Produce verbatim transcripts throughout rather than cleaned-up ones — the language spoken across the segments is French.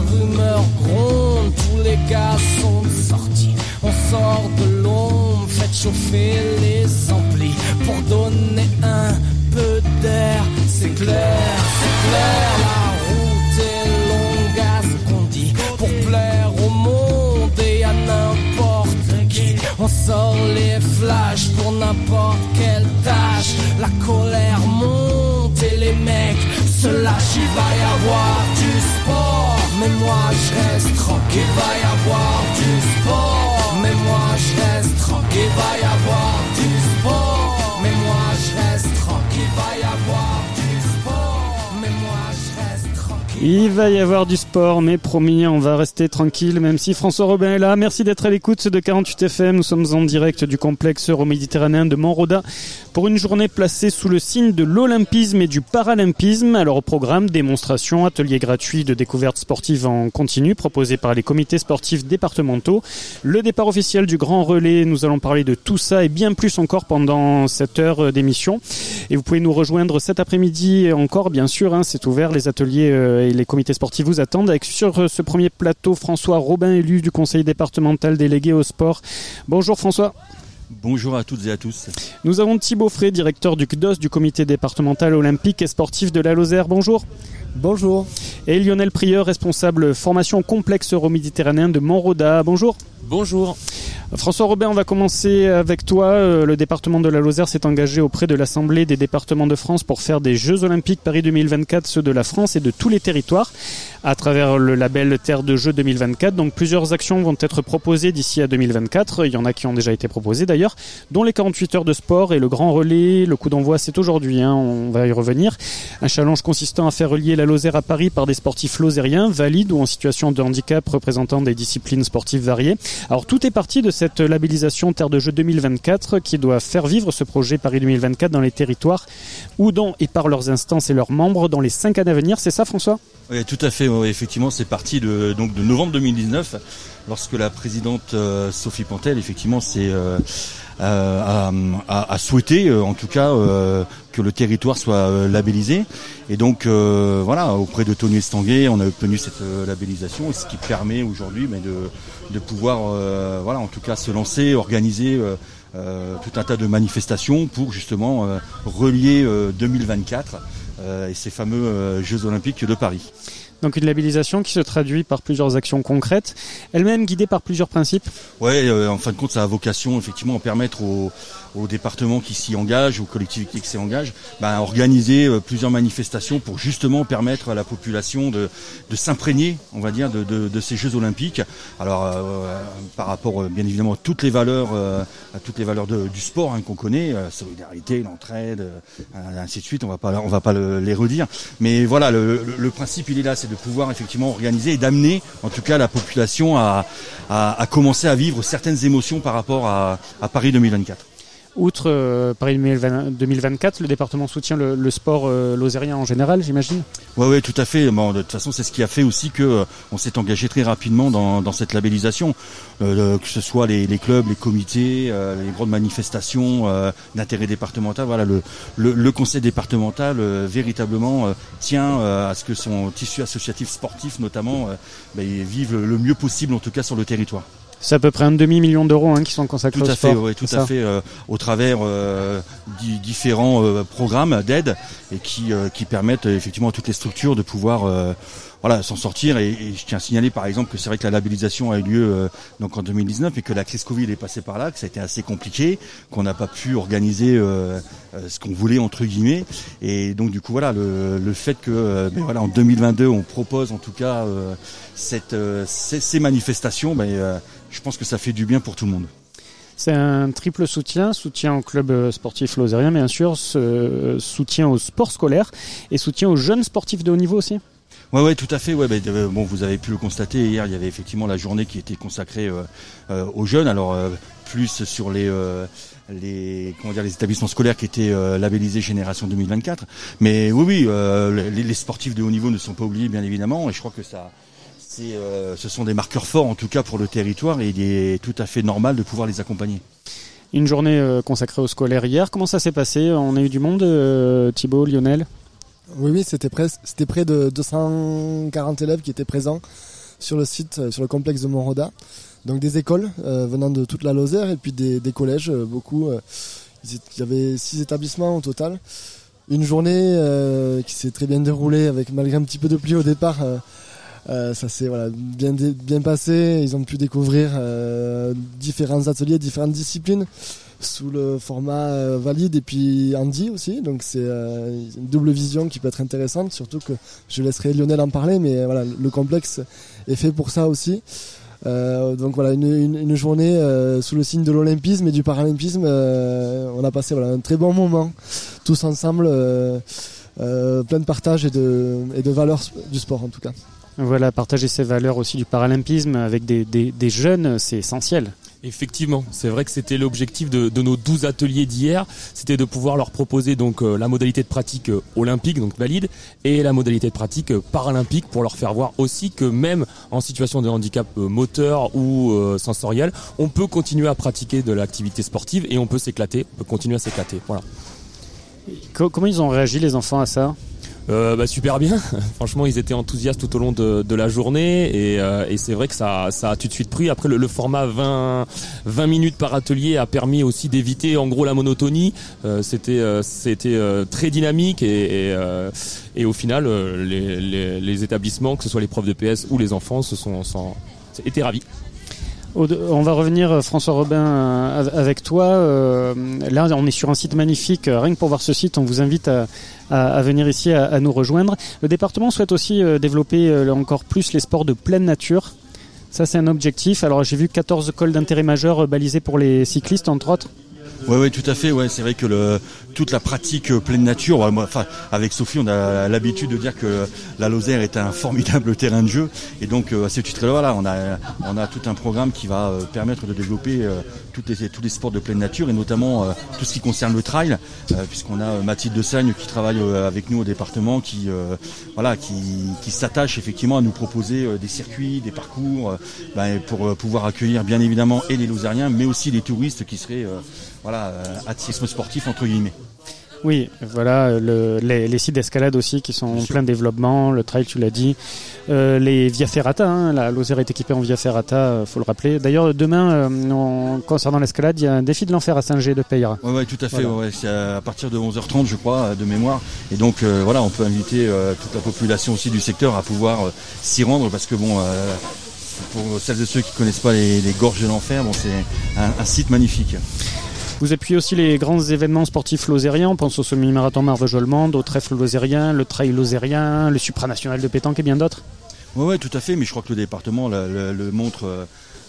rumeur gronde, tous les gars sont sortis. On sort de l'ombre, faites chauffer les amplis pour donner un peu d'air. C'est clair, c'est clair, la route est longue à ce qu'on dit, pour plaire au monde et à n'importe qui. On sort les flashs pour n'importe quelle tâche. La colère monte et les mecs se lâchent. Il va y avoir du sport, mais moi je reste tranquille. Il va y avoir du sport, mais moi je reste tranquille. Il va y avoir du sport, mais moi je reste tranquille. Il va y avoir du sport, mais moi je reste tranquille. Il va y avoir du sport, mais promis, on va rester tranquille, même si François Robin est là. Merci d'être à l'écoute de quarante-huit F M. Nous sommes en direct du complexe euroméditerranéen de Montroda pour une journée placée sous le signe de l'olympisme et du paralympisme. Alors au programme, démonstrations, ateliers gratuits de découverte sportive en continu proposés par les comités sportifs départementaux. Le départ officiel du Grand Relais, nous allons parler de tout ça et bien plus encore pendant cette heure d'émission. Et vous pouvez nous rejoindre cet après-midi encore, bien sûr, hein, c'est ouvert, les ateliers euh, et les comités sportifs vous attendent. Avec sur ce premier plateau, François Robin, élu du conseil départemental délégué au sport. Bonjour François. Bonjour à toutes et à tous. Nous avons Thibaut Frey, directeur du C D O S, du comité départemental olympique et sportif de la Lozère. Bonjour. Bonjour. Et Lionel Prieur, responsable formation complexe euroméditerranéen de Montroda. Bonjour. Bonjour. François Robin, on va commencer avec toi. Le département de la Lozère s'est engagé auprès de l'Assemblée des départements de France pour faire des Jeux Olympiques Paris deux mille vingt-quatre, ceux de la France et de tous les territoires, à travers le label Terre de Jeux deux mille vingt-quatre. Donc plusieurs actions vont être proposées d'ici à deux mille vingt-quatre. Il y en a qui ont déjà été proposées d'ailleurs, dont les quarante-huit heures de sport et le Grand Relais. Le coup d'envoi, c'est aujourd'hui, hein, on va y revenir. Un challenge consistant à faire relier la Lozère à Paris par des sportifs lozériens, valides ou en situation de handicap représentant des disciplines sportives variées. Alors tout est parti de cette labellisation Terre de Jeux deux mille vingt-quatre qui doit faire vivre ce projet Paris deux mille vingt-quatre dans les territoires ou dans et par leurs instances et leurs membres dans les cinq années à venir. C'est ça, François ? Oui, tout à fait. Oui, effectivement, c'est parti de, donc, de novembre deux mille dix-neuf, lorsque la présidente euh, Sophie Pantel, effectivement, s'est euh, a, a, a souhaité, euh, en tout cas, euh, que le territoire soit euh, labellisé. Et donc, euh, voilà, auprès de Tony Estanguet, on a obtenu cette euh, labellisation, ce qui permet aujourd'hui mais de, de pouvoir, euh, voilà, en tout cas, se lancer, organiser euh, euh, tout un tas de manifestations pour justement euh, relier euh, deux mille vingt-quatre euh, et ces fameux euh, Jeux Olympiques de Paris. Donc une labellisation qui se traduit par plusieurs actions concrètes, elle-même guidée par plusieurs principes. Oui, euh, en fin de compte, ça a vocation effectivement à permettre aux, aux départements qui s'y engagent, aux collectivités qui s'y engagent, ben, organiser euh, plusieurs manifestations pour justement permettre à la population de, de s'imprégner, on va dire, de, de, de ces Jeux Olympiques. Alors euh, par rapport, euh, bien évidemment, à toutes les valeurs, euh, à toutes les valeurs de, du sport hein, qu'on connaît, la solidarité, l'entraide, euh, ainsi de suite. On va pas, on va pas le, les redire. Mais voilà, le, le, le principe, il est là. C'est de pouvoir effectivement organiser et d'amener en tout cas la population à, à, à commencer à vivre certaines émotions par rapport à, à Paris deux mille vingt-quatre. Outre euh, Paris deux mille vingt-quatre, le département soutient le, le sport euh, lozérien en général, j'imagine ? Oui, oui, tout à fait. Bon, de toute façon, c'est ce qui a fait aussi que euh, on s'est engagé très rapidement dans, dans cette labellisation, euh, que ce soit les, les clubs, les comités, euh, les grandes manifestations euh, d'intérêt départemental. Voilà, le, le, le conseil départemental euh, véritablement euh, tient euh, à ce que son tissu associatif sportif, notamment, euh, bah, vive le mieux possible, en tout cas sur le territoire. C'est à peu près un demi-million d'euros hein, qui sont consacrés tout au à sport. Fait, oui, tout à ça. fait, euh, au travers euh, di- différents euh, programmes d'aide et qui, euh, qui permettent euh, effectivement à toutes les structures de pouvoir euh, voilà, s'en sortir. Et, et je tiens à signaler par exemple que c'est vrai que la labellisation a eu lieu euh, donc en deux mille dix-neuf et que la crise Covid est passée par là, que ça a été assez compliqué, qu'on n'a pas pu organiser euh, euh, ce qu'on voulait entre guillemets. Et donc du coup voilà, le, le fait que euh, ben, voilà, en deux mille vingt-deux on propose en tout cas euh, cette, euh, ces, ces manifestations, ben, euh, je pense que ça fait du bien pour tout le monde. C'est un triple soutien, soutien au club sportif lozérien bien sûr, ce, soutien au sport scolaire et soutien aux jeunes sportifs de haut niveau aussi. Ouais, ouais, tout à fait. Ouais, bah, bon, vous avez pu le constater hier. Il y avait effectivement la journée qui était consacrée euh, euh, aux jeunes. Alors euh, plus sur les euh, les comment dire les établissements scolaires qui étaient euh, labellisés Génération deux mille vingt-quatre. Mais oui, oui, euh, les, les sportifs de haut niveau ne sont pas oubliés, bien évidemment. Et je crois que ça, c'est, euh, ce sont des marqueurs forts en tout cas pour le territoire. Et il est tout à fait normal de pouvoir les accompagner. Une journée euh, consacrée aux scolaires hier. Comment ça s'est passé ? On a eu du monde, euh, Thibaut, Lionel ? Oui, oui, c'était près, c'était près de deux cent quarante élèves qui étaient présents. sur le site, sur le complexe de Montroda. Donc des écoles euh, venant de toute la Lozère et puis des, des collèges, euh, beaucoup. Euh, il y avait six établissements au total. Une journée euh, qui s'est très bien déroulée avec malgré un petit peu de pluie au départ. Euh, euh, ça s'est voilà, bien, bien passé. Ils ont pu découvrir euh, différents ateliers, différentes disciplines sous le format euh, valide et puis handi aussi. Donc c'est euh, une double vision qui peut être intéressante. Surtout que je laisserai Lionel en parler, mais voilà, le complexe est fait pour ça aussi. Euh, donc voilà, une, une, une journée euh, sous le signe de l'olympisme et du paralympisme. Euh, on a passé voilà, un très bon moment tous ensemble, euh, euh, plein de partage et de, et de valeurs du sport en tout cas. Voilà, partager ces valeurs aussi du paralympisme avec des, des, des jeunes, c'est essentiel. Effectivement, c'est vrai que c'était l'objectif de, de nos douze ateliers d'hier, c'était de pouvoir leur proposer donc euh, la modalité de pratique euh, olympique, donc valide, et la modalité de pratique euh, paralympique pour leur faire voir aussi que même en situation de handicap euh, moteur ou euh, sensoriel, on peut continuer à pratiquer de l'activité sportive et on peut s'éclater, on peut continuer à s'éclater. Voilà. Comment ils ont réagi les enfants à ça ? Euh, bah, super bien. Franchement, ils étaient enthousiastes tout au long de, de la journée et, euh, et c'est vrai que ça, ça a tout de suite pris. Après, le, le format vingt, vingt minutes par atelier a permis aussi d'éviter en gros la monotonie. Euh, c'était, euh, c'était euh, très dynamique et, et, euh, et au final, euh, les, les, les établissements, que ce soit les profs de P S ou les enfants, se sont, sont étaient ravis. On va revenir, François Robin, avec toi. Là, on est sur un site magnifique. Rien que pour voir ce site, on vous invite à, à, à venir ici, à, à nous rejoindre. Le département souhaite aussi développer encore plus les sports de pleine nature. Ça, c'est un objectif. Alors, j'ai vu quatorze cols d'intérêt majeur balisés pour les cyclistes, entre autres. Oui, ouais, tout à fait. Ouais, c'est vrai que le, toute la pratique pleine nature, ouais, moi, enfin, avec Sophie, on a l'habitude de dire que la Lozère est un formidable terrain de jeu, et donc à ce titre-là, voilà, on a, on a tout un programme qui va euh, permettre de développer euh, toutes les, tous les sports de pleine nature, et notamment euh, tout ce qui concerne le trail, euh, puisqu'on a Mathilde de Sagne qui travaille euh, avec nous au département, qui, euh, voilà, qui, qui s'attache effectivement à nous proposer euh, des circuits, des parcours, euh, ben, pour euh, pouvoir accueillir bien évidemment et les Lozériens, mais aussi les touristes qui seraient euh, voilà, attisme sportif entre guillemets. Oui, voilà, le, les, les sites d'escalade aussi qui sont en plein développement, le trail, tu l'as dit, euh, les Via Ferrata, hein, la Lozère est équipée en Via Ferrata, euh, faut le rappeler. D'ailleurs, demain, euh, on, concernant l'escalade, il y a un défi de l'enfer à Saint-Gé de Peyre. Oui, ouais, tout à fait, voilà. ouais, c'est à partir de onze heures trente, je crois, de mémoire. Et donc, euh, voilà, on peut inviter euh, toute la population aussi du secteur à pouvoir euh, s'y rendre, parce que bon... Euh, pour celles et ceux qui ne connaissent pas les, les gorges de l'enfer, bon, c'est un, un site magnifique. Vous appuyez aussi les grands événements sportifs lozériens, on pense au semi-marathon Marvejols-Mende, au trèfle lozérien, le trail lozérien, le supranational de pétanque et bien d'autres. Oui, ouais, tout à fait, mais je crois que le département le, le, le montre euh,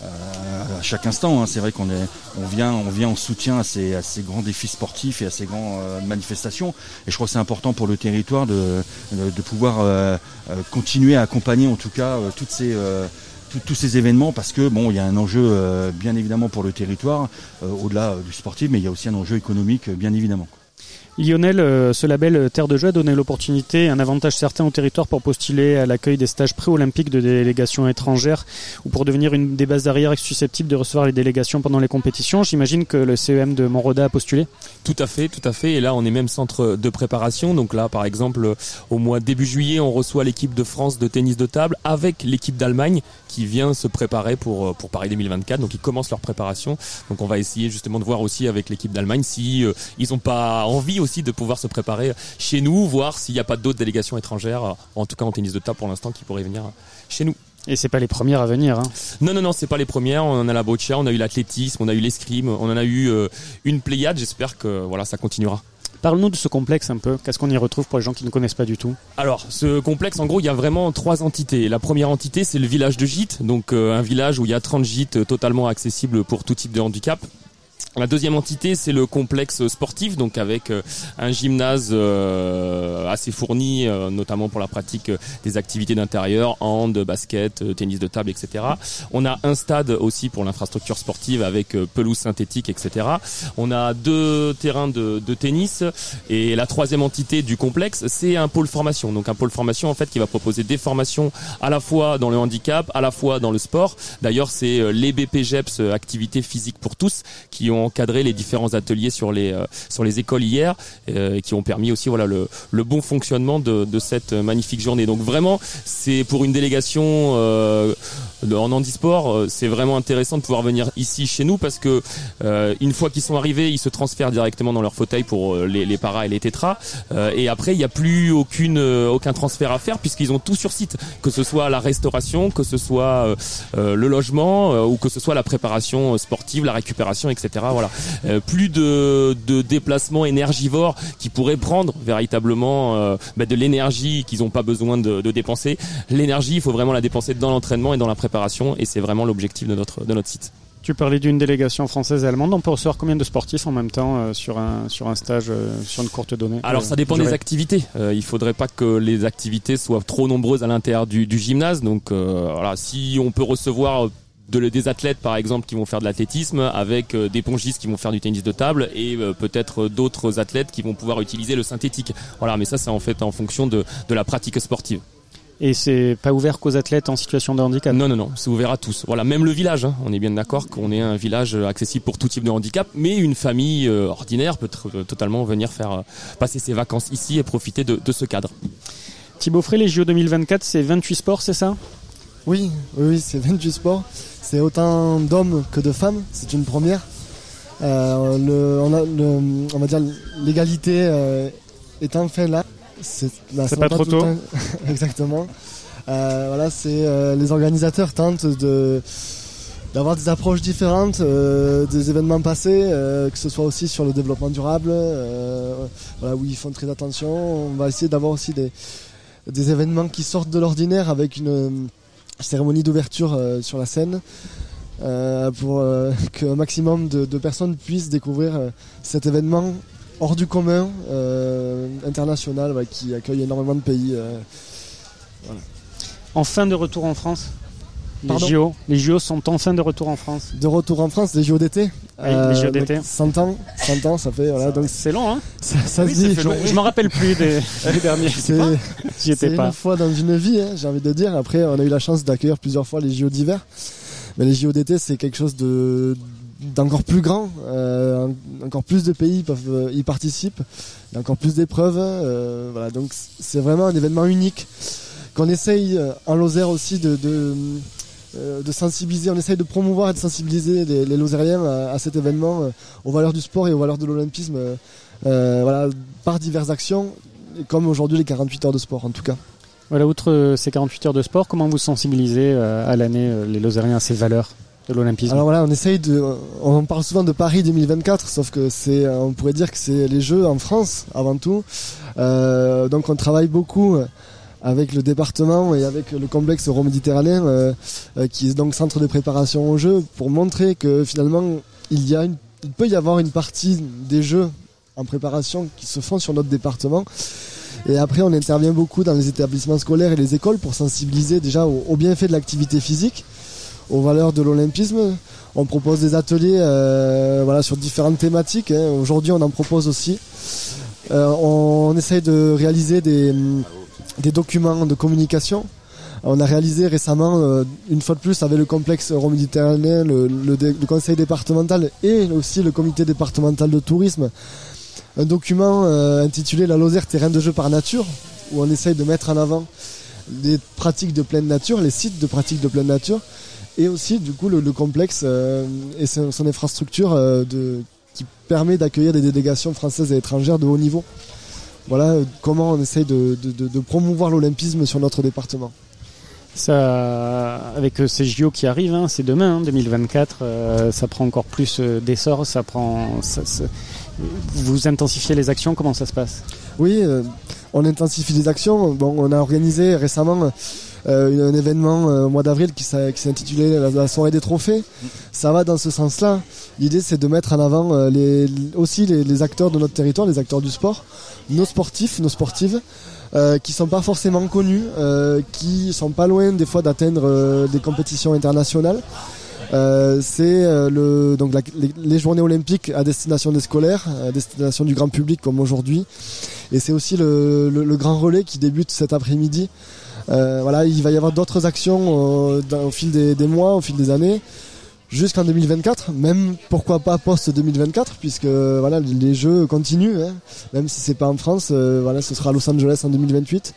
à chaque instant. Hein. C'est vrai qu'on est, on vient, on vient en soutien à ces, à ces grands défis sportifs et à ces grandes euh, manifestations. Et je crois que c'est important pour le territoire de, de, de pouvoir euh, continuer à accompagner en tout cas euh, toutes ces... Euh, tous ces événements, parce que bon, il y a un enjeu euh, bien évidemment pour le territoire, euh, au-delà euh, du sportif, mais il y a aussi un enjeu économique, euh, bien évidemment. Lionel, euh, ce label Terre de Jeu a donné l'opportunité, un avantage certain au territoire pour postuler à l'accueil des stages pré-olympiques de délégations étrangères ou pour devenir une des bases d'arrière susceptibles de recevoir les délégations pendant les compétitions. J'imagine que le C E M de Montroda a postulé. Tout à fait, tout à fait. Et là, on est même centre de préparation. Donc là, par exemple, au mois début juillet, on reçoit l'équipe de France de tennis de table avec l'équipe d'Allemagne qui vient se préparer pour pour Paris deux mille vingt-quatre. Donc ils commencent leur préparation. Donc on va essayer justement de voir aussi avec l'équipe d'Allemagne si euh, ils n'ont pas envie aussi de pouvoir se préparer chez nous, voir s'il n'y a pas d'autres délégations étrangères, en tout cas en tennis de table pour l'instant, qui pourraient venir chez nous. Et c'est pas les premières à venir, hein. Non, non, non, c'est pas les premières. On en a la boccia, on a eu l'athlétisme, on a eu l'escrime, on en a eu euh, une pléiade. J'espère que voilà, ça continuera. Parle-nous de ce complexe un peu. Qu'est-ce qu'on y retrouve pour les gens qui ne connaissent pas du tout ? Alors, ce complexe, en gros, il y a vraiment trois entités. La première entité, c'est le village de gîtes, donc euh, un village où il y a trente gîtes totalement accessibles pour tout type de handicap. La deuxième entité, c'est le complexe sportif, donc avec euh, un gymnase euh, assez fourni, euh, notamment pour la pratique euh, des activités d'intérieur, hand, basket, euh, tennis de table, et cetera. On a un stade aussi pour l'infrastructure sportive avec euh, pelouse synthétique, et cetera. On a deux terrains de, de tennis. Et la troisième entité du complexe, c'est un pôle formation. Donc un pôle formation en fait qui va proposer des formations à la fois dans le handicap, à la fois dans le sport. D'ailleurs, c'est euh, les B P G E P S, euh, activités physiques pour tous, qui ont ont encadré les différents ateliers sur les euh, sur les écoles hier euh, et qui ont permis aussi voilà le le bon fonctionnement de de cette magnifique journée. Donc vraiment, c'est pour une délégation euh, en handisport, c'est vraiment intéressant de pouvoir venir ici chez nous parce que euh, une fois qu'ils sont arrivés, ils se transfèrent directement dans leur fauteuil pour les, les paras et les tétras euh, et après il n'y a plus aucune euh, aucun transfert à faire puisqu'ils ont tout sur site, que ce soit la restauration, que ce soit euh, euh, le logement euh, ou que ce soit la préparation sportive, la récupération, et cetera. Voilà, euh, plus de, de déplacements énergivores qui pourraient prendre véritablement euh, bah, de l'énergie qu'ils n'ont pas besoin de, de dépenser. L'énergie, il faut vraiment la dépenser dans l'entraînement et dans la préparation. Et c'est vraiment l'objectif de notre, de notre site. Tu parlais d'une délégation française et allemande. On peut recevoir combien de sportifs en même temps euh, sur, un, sur un stage, euh, sur une courte donnée? Alors ça dépend des activités. Euh, il faudrait pas que les activités soient trop nombreuses à l'intérieur du, du gymnase. Donc euh, voilà, si on peut recevoir de, des athlètes par exemple qui vont faire de l'athlétisme avec euh, des pongistes qui vont faire du tennis de table et euh, peut-être d'autres athlètes qui vont pouvoir utiliser le synthétique. Voilà, mais ça c'est en fait en fonction de, de la pratique sportive. Et c'est pas ouvert qu'aux athlètes en situation de handicap? Non, non, non, c'est ouvert à tous. Voilà, même le village, hein. On est bien d'accord qu'on est un village accessible pour tout type de handicap, mais une famille euh, ordinaire peut t- totalement venir faire euh, passer ses vacances ici et profiter de, de ce cadre. Thibaut Frey, les J O deux mille vingt-quatre, c'est vingt-huit sports, c'est ça? Oui, oui, oui, c'est vingt-huit sports. C'est autant d'hommes que de femmes, c'est une première. Euh, le, on, a, le, on va dire l'égalité euh, est enfin là. C'est, là, c'est pas, pas trop tôt. Un... Exactement. Euh, voilà, c'est euh, les organisateurs tentent de d'avoir des approches différentes euh, des événements passés, euh, que ce soit aussi sur le développement durable, euh, voilà, où ils font très attention. On va essayer d'avoir aussi des des événements qui sortent de l'ordinaire avec une cérémonie d'ouverture euh, sur la scène. Euh, pour euh, qu'un maximum de, de personnes puissent découvrir euh, cet événement hors du commun, euh, international, ouais, qui accueille énormément de pays. Euh, voilà. Enfin de retour en France. Les Pardon J O, les J O sont enfin de retour en France. De retour en France, les J O d'été. Oui, euh, les J O d'été. cent ans, cent ans, ça fait. Voilà, ça, donc c'est long, hein. Ça, ça oui, se dit. Ça fait long. Je m'en rappelle plus des, des derniers. C'est, J'y étais c'est pas. Une fois dans une vie, hein, j'ai envie de dire. Après, on a eu la chance d'accueillir plusieurs fois les J O d'hiver, mais les J O d'été, c'est quelque chose de d'encore plus grand, euh, encore plus de pays peuvent euh, y participent, il y a encore plus d'épreuves, euh, voilà, donc c'est vraiment un événement unique qu'on essaye euh, en Lozère aussi de, de, euh, de sensibiliser, on essaye de promouvoir et de sensibiliser les, les Lozériens à, à cet événement, euh, aux valeurs du sport et aux valeurs de l'olympisme, euh, euh, voilà, par diverses actions, comme aujourd'hui les quarante-huit heures de sport en tout cas. Voilà, outre ces quarante-huit heures de sport, comment vous sensibilisez euh, à l'année euh, les Lozériens à ces valeurs de l'olympisme? Alors voilà, on essaye de, on parle souvent de Paris deux mille vingt-quatre, sauf que c'est, on pourrait dire que c'est les Jeux en France avant tout. Euh, donc on travaille beaucoup avec le département et avec le complexe euro-méditerranéen, euh, qui est donc centre de préparation aux Jeux, pour montrer que finalement il y a une, il peut y avoir une partie des Jeux en préparation qui se font sur notre département. Et après, on intervient beaucoup dans les établissements scolaires et les écoles pour sensibiliser déjà aux, aux bienfaits de l'activité physique, aux valeurs de l'olympisme. On propose des ateliers euh, voilà, sur différentes thématiques, hein. Aujourd'hui on en propose aussi. Euh, on, on essaye de réaliser des, des documents de communication. On a réalisé récemment, euh, une fois de plus avec le complexe euro-méditerranéen, le, le, le conseil départemental et aussi le comité départemental de tourisme, un document euh, intitulé La Lozère terrain de jeu par nature, où on essaye de mettre en avant des pratiques de pleine nature, les sites de pratiques de pleine nature, et aussi du coup le, le complexe euh, et son, son infrastructure euh, de, qui permet d'accueillir des délégations françaises et étrangères de haut niveau. Voilà euh, comment on essaye de, de, de, de promouvoir l'olympisme sur notre département. Ça, avec ces J O qui arrivent, hein, c'est demain, hein, deux mille vingt-quatre, euh, ça prend encore plus euh, d'essor, ça prend, ça, ça, vous intensifiez les actions, comment ça se passe? Oui, euh, on intensifie les actions. Bon, on a organisé récemment euh, un événement euh, au mois d'avril qui, qui s'est intitulé la, la soirée des trophées. Ça va dans ce sens-là. L'idée, c'est de mettre en avant euh, les, aussi les, les acteurs de notre territoire, les acteurs du sport, nos sportifs, nos sportives, euh, qui sont pas forcément connus, euh, qui sont pas loin des fois d'atteindre euh, des compétitions internationales. Euh, c'est euh, le, donc la, les, les journées olympiques à destination des scolaires, à destination du grand public comme aujourd'hui, et c'est aussi le, le, le grand relais qui débute cet après-midi. Euh, voilà, il va y avoir d'autres actions euh, dans, au fil des, des mois, au fil des années, jusqu'en deux mille vingt-quatre, même pourquoi pas post deux mille vingt-quatre, puisque voilà, les jeux continuent, hein, même si c'est pas en France, euh, voilà, ce sera à Los Angeles en deux mille vingt-huit.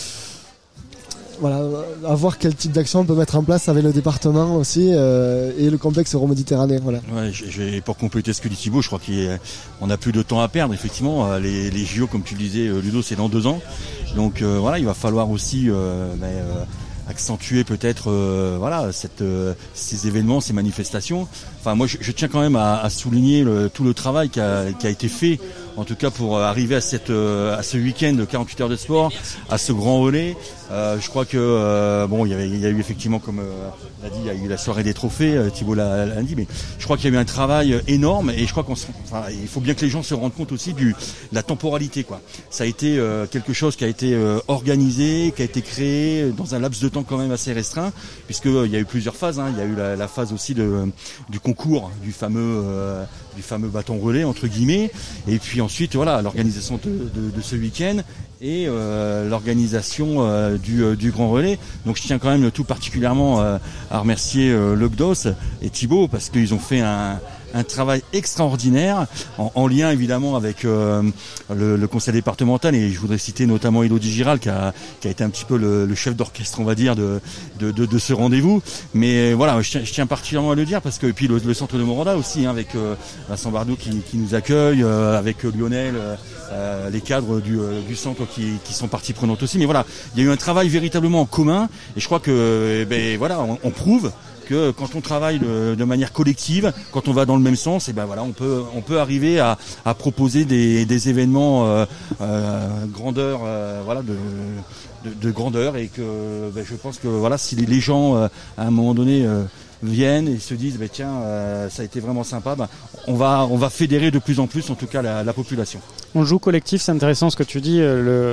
Voilà, à voir quel type d'action on peut mettre en place avec le département aussi euh, et le complexe euro-méditerranéen. Voilà. Ouais, j'ai, pour compléter ce que dit Thibaut, je crois qu'on n'a plus de temps à perdre. Effectivement, les, les J O, comme tu le disais, Ludo, c'est dans deux ans. Donc euh, voilà, il va falloir aussi euh, bah, euh, accentuer peut-être euh, voilà cette, euh, ces événements, ces manifestations. Enfin, moi, je, je tiens quand même à, à souligner le, tout le travail qui a, qui a été fait, en tout cas pour arriver à, cette, euh, à ce week-end de quarante-huit heures de sport, à ce grand relais. Euh, je crois que euh, bon, il y avait, il y a eu effectivement, comme euh, l'a dit, il y a eu la soirée des trophées. Euh, Thibaut l'a, l'a dit, mais je crois qu'il y a eu un travail énorme et je crois qu'on, se, enfin, il faut bien que les gens se rendent compte aussi du, de la temporalité, quoi. Ça a été euh, quelque chose qui a été euh, organisé, qui a été créé dans un laps de temps quand même assez restreint, puisque euh, il y a eu plusieurs phases. Hein. Il y a eu la, la phase aussi de, du concours, du fameux, euh, du fameux bâton relais entre guillemets, et puis ensuite voilà l'organisation de, de, de ce week-end et euh, l'organisation euh, du, euh, du grand relais. Donc je tiens quand même tout particulièrement euh, à remercier euh, le G D O S et Thibaut parce qu'ils ont fait un, un travail extraordinaire en, en lien évidemment avec euh, le, le conseil départemental, et je voudrais citer notamment Elodie Giral qui a, qui a été un petit peu le, le chef d'orchestre, on va dire, de, de, de, de ce rendez-vous. Mais voilà, je tiens, je tiens particulièrement à le dire parce que, et puis le, le centre de Moranda aussi, hein, avec euh, Vincent Bardot qui, qui nous accueille, euh, avec Lionel, euh, les cadres du, euh, du centre qui, qui sont partie prenante aussi. Mais voilà, il y a eu un travail véritablement en commun, et je crois que eh ben voilà, on, on prouve que quand on travaille de, de manière collective, quand on va dans le même sens, et ben voilà, on peut on peut arriver à, à proposer des, des événements euh, euh, grandeur, euh, voilà, de, de, de grandeur, et que ben, je pense que voilà, si les, les gens euh, à un moment donné euh, viennent et se disent, ben tiens, euh, ça a été vraiment sympa, ben, on va on va fédérer de plus en plus, en tout cas, la, la population. On joue collectif, c'est intéressant ce que tu dis.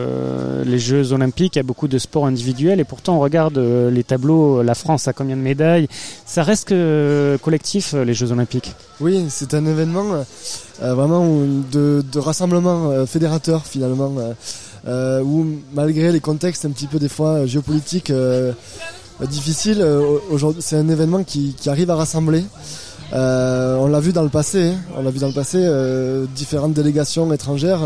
Le, les Jeux Olympiques, il y a beaucoup de sports individuels, et pourtant on regarde les tableaux, la France a combien de médailles. Ça reste que collectif, les Jeux Olympiques. Oui, c'est un événement euh, vraiment de, de rassemblement euh, fédérateur finalement, euh, euh, où malgré les contextes un petit peu des fois géopolitiques euh, difficiles, euh, aujourd'hui c'est un événement qui, qui arrive à rassembler. Euh, on l'a vu dans le passé, hein. on l'a vu dans le passé, euh, différentes délégations étrangères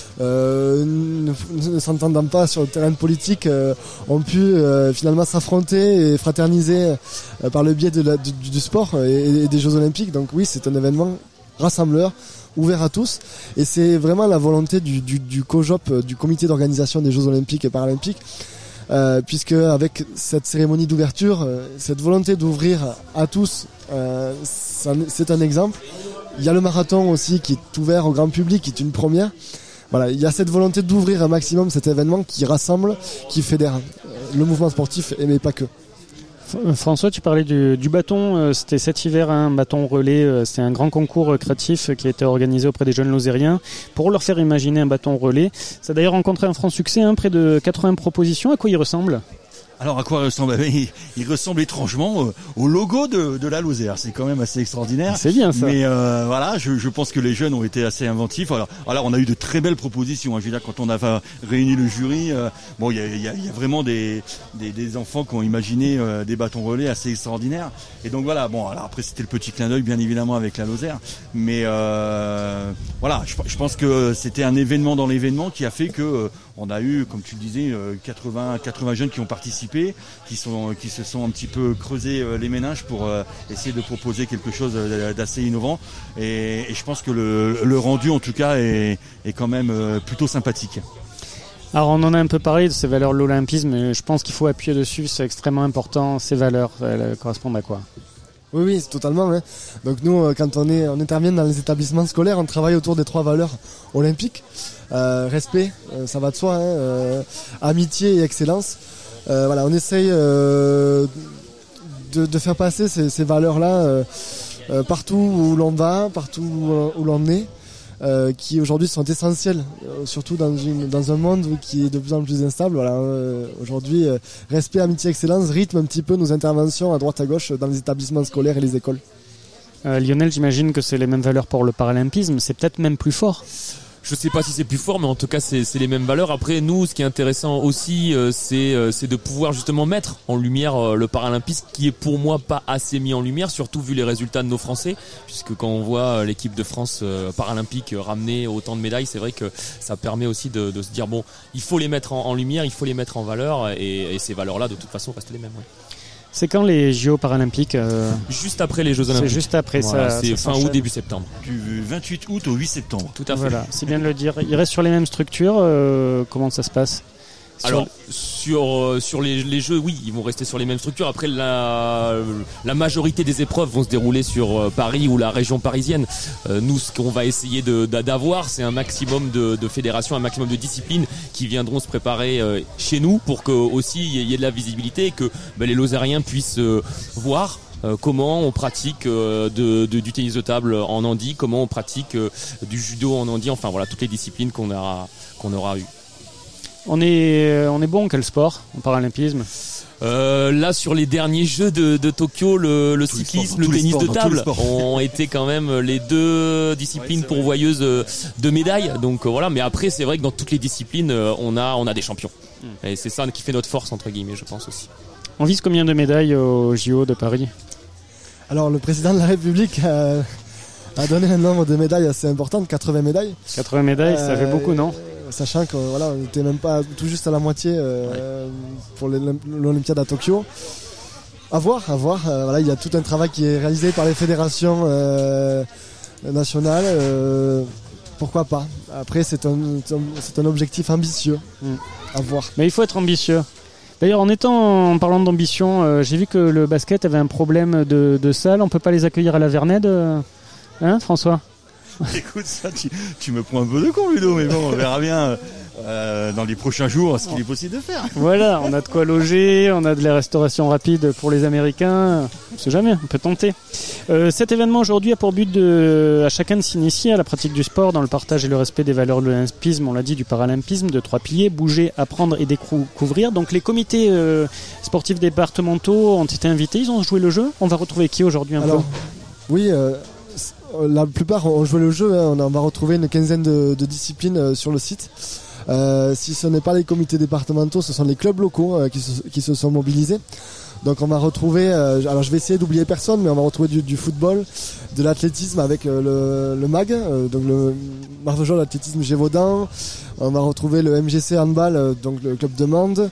euh, ne, ne s'entendant pas sur le terrain politique euh, ont pu euh, finalement s'affronter et fraterniser euh, par le biais de la, du, du sport et, et des Jeux Olympiques. Donc oui, c'est un événement rassembleur, ouvert à tous, et c'est vraiment la volonté du, du, du COJOP, du comité d'organisation des Jeux Olympiques et Paralympiques. Euh, puisque avec cette cérémonie d'ouverture, euh, cette volonté d'ouvrir à tous, euh, ça, c'est un exemple. Il y a le marathon aussi qui est ouvert au grand public, qui est une première. Voilà, il y a cette volonté d'ouvrir un maximum cet événement qui rassemble, qui fédère euh, le mouvement sportif, mais pas que. François, tu parlais du, du bâton, c'était cet hiver, un hein, bâton relais, c'est un grand concours créatif qui a été organisé auprès des jeunes lozériens pour leur faire imaginer un bâton relais. Ça a d'ailleurs rencontré un franc succès, hein, près de quatre-vingts propositions. À quoi il ressemble ? Alors à quoi il ressemble ? il, il ressemble étrangement euh, au logo de, de la Lozère. C'est quand même assez extraordinaire. C'est bien ça. Mais euh, voilà, je, je pense que les jeunes ont été assez inventifs. Alors, alors on a eu de très belles propositions. Hein. Je veux dire, quand on a réuni le jury, euh, bon, il y a, y, a, y a vraiment des, des, des enfants qui ont imaginé euh, des bâtons relais assez extraordinaires. Et donc voilà. Bon, alors après c'était le petit clin d'œil, bien évidemment, avec la Lozère. Mais euh, voilà, je, je pense que c'était un événement dans l'événement qui a fait que euh, on a eu, comme tu le disais, quatre-vingts, quatre-vingts jeunes qui ont participé, qui sont, qui se sont un petit peu creusés les méninges pour essayer de proposer quelque chose d'assez innovant. Et, et je pense que le, le rendu, en tout cas, est, est quand même plutôt sympathique. Alors on en a un peu parlé de ces valeurs de l'olympisme, mais je pense qu'il faut appuyer dessus, c'est extrêmement important. Ces valeurs, elles correspondent à quoi ? Oui, oui, totalement. Hein. Donc nous, quand on est, on intervient dans les établissements scolaires, on travaille autour des trois valeurs olympiques. Euh, respect, euh, ça va de soi, hein, euh, amitié et excellence. Euh, voilà, on essaye euh, de, de faire passer ces, ces valeurs-là euh, euh, partout où l'on va, partout où, où l'on est, euh, qui aujourd'hui sont essentielles, euh, surtout dans, une, dans un monde qui est de plus en plus instable. Voilà, euh, aujourd'hui, euh, respect, amitié, excellence rythme un petit peu nos interventions à droite à gauche dans les établissements scolaires et les écoles. Euh, Lionel, j'imagine que c'est les mêmes valeurs pour le paralympisme, c'est peut-être même plus fort. Je sais pas si c'est plus fort, mais en tout cas c'est, c'est les mêmes valeurs. Après nous, ce qui est intéressant aussi, euh, c'est, euh, c'est de pouvoir justement mettre en lumière euh, le paralympisme, qui est pour moi pas assez mis en lumière, surtout vu les résultats de nos Français, puisque quand on voit euh, l'équipe de France euh, paralympique euh, ramener autant de médailles, c'est vrai que ça permet aussi de, de se dire bon, il faut les mettre en, en lumière, il faut les mettre en valeur, et, et ces valeurs-là de toute façon restent les mêmes. Ouais. C'est quand les J O paralympiques euh... Juste après les Jeux Olympiques. C'est juste après voilà, ça. C'est ça fin août, début septembre. Du vingt-huit août au huit septembre. Tout à fait. Voilà, c'est bien de le dire. Il reste sur les mêmes structures. Euh, comment ça se passe? Sur Alors sur sur les, les jeux, oui, ils vont rester sur les mêmes structures. Après, la la majorité des épreuves vont se dérouler sur Paris ou la région parisienne. Euh, nous, ce qu'on va essayer de, d'avoir, c'est un maximum de, de fédérations, un maximum de disciplines qui viendront se préparer euh, chez nous pour que aussi il y ait de la visibilité et que ben, les Lozériens puissent euh, voir Euh, comment on pratique euh, de, de, du tennis de table en handi, comment on pratique euh, du judo en handi, enfin voilà, toutes les disciplines qu'on aura, qu'on aura eues. On est, on est bon en quel sport en paralympisme? Euh, là sur les derniers Jeux de, de Tokyo, le, le cyclisme, le tennis de table ont été quand même les deux disciplines ouais, pourvoyeuses de médailles. Donc euh, voilà, mais après c'est vrai que dans toutes les disciplines euh, on a on a des champions. Mm. Et c'est ça qui fait notre force entre guillemets, je pense aussi. On vise combien de médailles aux J O de Paris? Alors le président de la République a, a donné un nombre de médailles assez important, quatre-vingts médailles. quatre-vingts médailles, euh, ça fait beaucoup, non? Sachant qu'on voilà, n'était même pas tout juste à la moitié euh, ouais. pour l'Olympiade à Tokyo. À voir, à voir. Euh, voilà, il y a tout un travail qui est réalisé par les fédérations euh, nationales. Euh, pourquoi pas? Après, c'est un, c'est un objectif ambitieux. Mm. À voir. Mais il faut être ambitieux. D'ailleurs, en étant, en parlant d'ambition, euh, j'ai vu que le basket avait un problème de, de salle. On peut pas les accueillir à la Vernède, euh, hein, François? Écoute, ça, tu, tu me prends un peu de con, Ludo, mais bon, on verra bien euh, dans les prochains jours ce qu'il est possible de faire. Voilà, on a de quoi loger, on a de la restauration rapide pour les Américains. On sait jamais, on peut tenter. Euh, cet événement aujourd'hui a pour but de, à chacun de s'initier à la pratique du sport dans le partage et le respect des valeurs de l'olympisme, on l'a dit, du paralympisme, de trois piliers: bouger, apprendre et découvrir. Donc les comités euh, sportifs départementaux ont été invités, ils ont joué le jeu. On va retrouver qui aujourd'hui un Alors, peu Oui, euh, la plupart ont joué le jeu, hein. On va retrouver une quinzaine de, de disciplines euh, sur le site. Euh, si ce n'est pas les comités départementaux, ce sont les clubs locaux euh, qui, se, qui se sont mobilisés. Donc on va retrouver, euh, alors je vais essayer d'oublier personne, mais on va retrouver du, du football, de l'athlétisme avec euh, le, le M A G, euh, donc le Marvejols Athlétisme Gévaudan. On va retrouver le M G C Handball, euh, donc le club de Mende,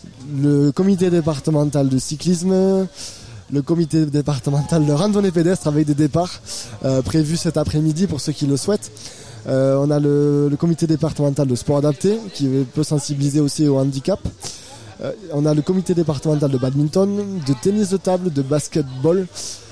le comité départemental de cyclisme, le comité départemental de randonnée pédestre avec des départs euh, prévus cet après-midi pour ceux qui le souhaitent. Euh, on a le, le comité départemental de sport adapté qui peut sensibiliser aussi au handicap. Euh, on a le comité départemental de badminton, de tennis de table, de basketball,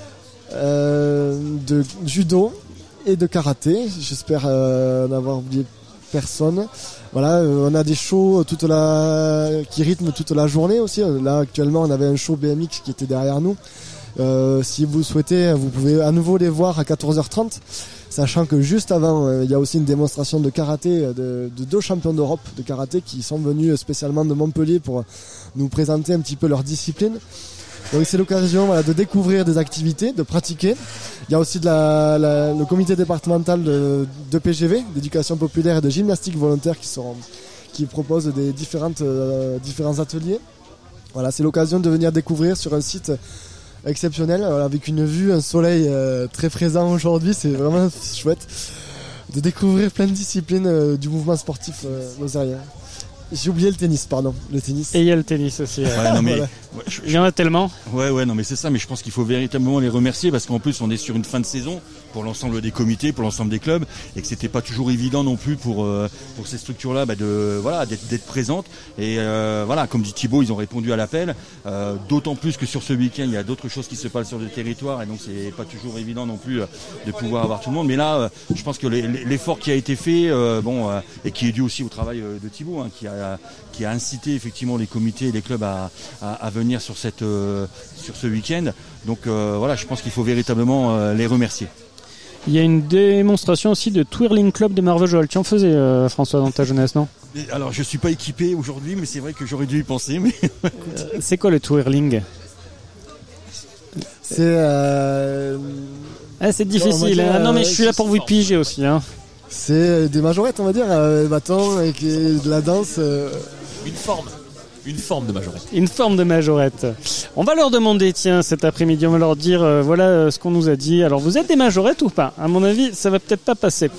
euh, de judo et de karaté. J'espère euh, n'avoir oublié personne. Voilà, euh, on a des shows toute la... qui rythment toute la journée aussi. Là actuellement on avait un show B M X qui était derrière nous. Euh, si vous souhaitez, vous pouvez à nouveau les voir à quatorze heures trente. Sachant que juste avant, euh, il y a aussi une démonstration de karaté de, de deux champions d'Europe de karaté qui sont venus spécialement de Montpellier pour nous présenter un petit peu leur discipline. Donc c'est l'occasion voilà, de découvrir des activités, de pratiquer. Il y a aussi de la, la, le comité départemental de, de P G V, d'éducation populaire et de gymnastique volontaire qui, seront, qui propose des différentes, euh, différents ateliers. Voilà, c'est l'occasion de venir découvrir sur un site exceptionnel, avec une vue, un soleil euh, très présent aujourd'hui, c'est vraiment chouette de découvrir plein de disciplines euh, du mouvement sportif euh, lozérien. J'ai oublié le tennis, pardon, le tennis. Et il y a le tennis aussi. Ouais, non, mais, voilà. ouais, je, il y en a tellement. Ouais, ouais, non, mais c'est ça, mais je pense qu'il faut véritablement les remercier parce qu'en plus on est sur une fin de saison pour l'ensemble des comités, pour l'ensemble des clubs, et que c'était pas toujours évident non plus pour euh, pour ces structures-là, bah, de voilà, d'être, d'être présentes. Et euh, voilà, comme dit Thibaut, ils ont répondu à l'appel. Euh, d'autant plus que sur ce week-end, il y a d'autres choses qui se passent sur le territoire, et donc c'est pas toujours évident non plus de pouvoir avoir tout le monde. Mais là, euh, je pense que l'effort qui a été fait, euh, bon, euh, et qui est dû aussi au travail de Thibaut, hein, qui a qui a incité effectivement les comités et les clubs à, à, à venir sur, cette, euh, sur ce week-end. Donc euh, voilà, je pense qu'il faut véritablement euh, les remercier. Il y a une démonstration aussi de Twirling Club de Marvejols. Tu en faisais, euh, François, dans ta jeunesse, non? Alors je suis pas équipé aujourd'hui, mais c'est vrai que j'aurais dû y penser. Mais euh, c'est quoi le Twirling? C'est... Euh... Ah, c'est difficile. Non, hein. Non mais je suis là pour vous piger aussi. Hein. C'est des majorettes, on va dire, euh, bâtons avec de la danse. Euh... Une forme. Une forme de majorette. Une forme de majorette. On va leur demander, tiens, cet après-midi, on va leur dire, euh, voilà euh, ce qu'on nous a dit. Alors, vous êtes des majorettes ou pas ? À mon avis, ça va peut-être pas passer.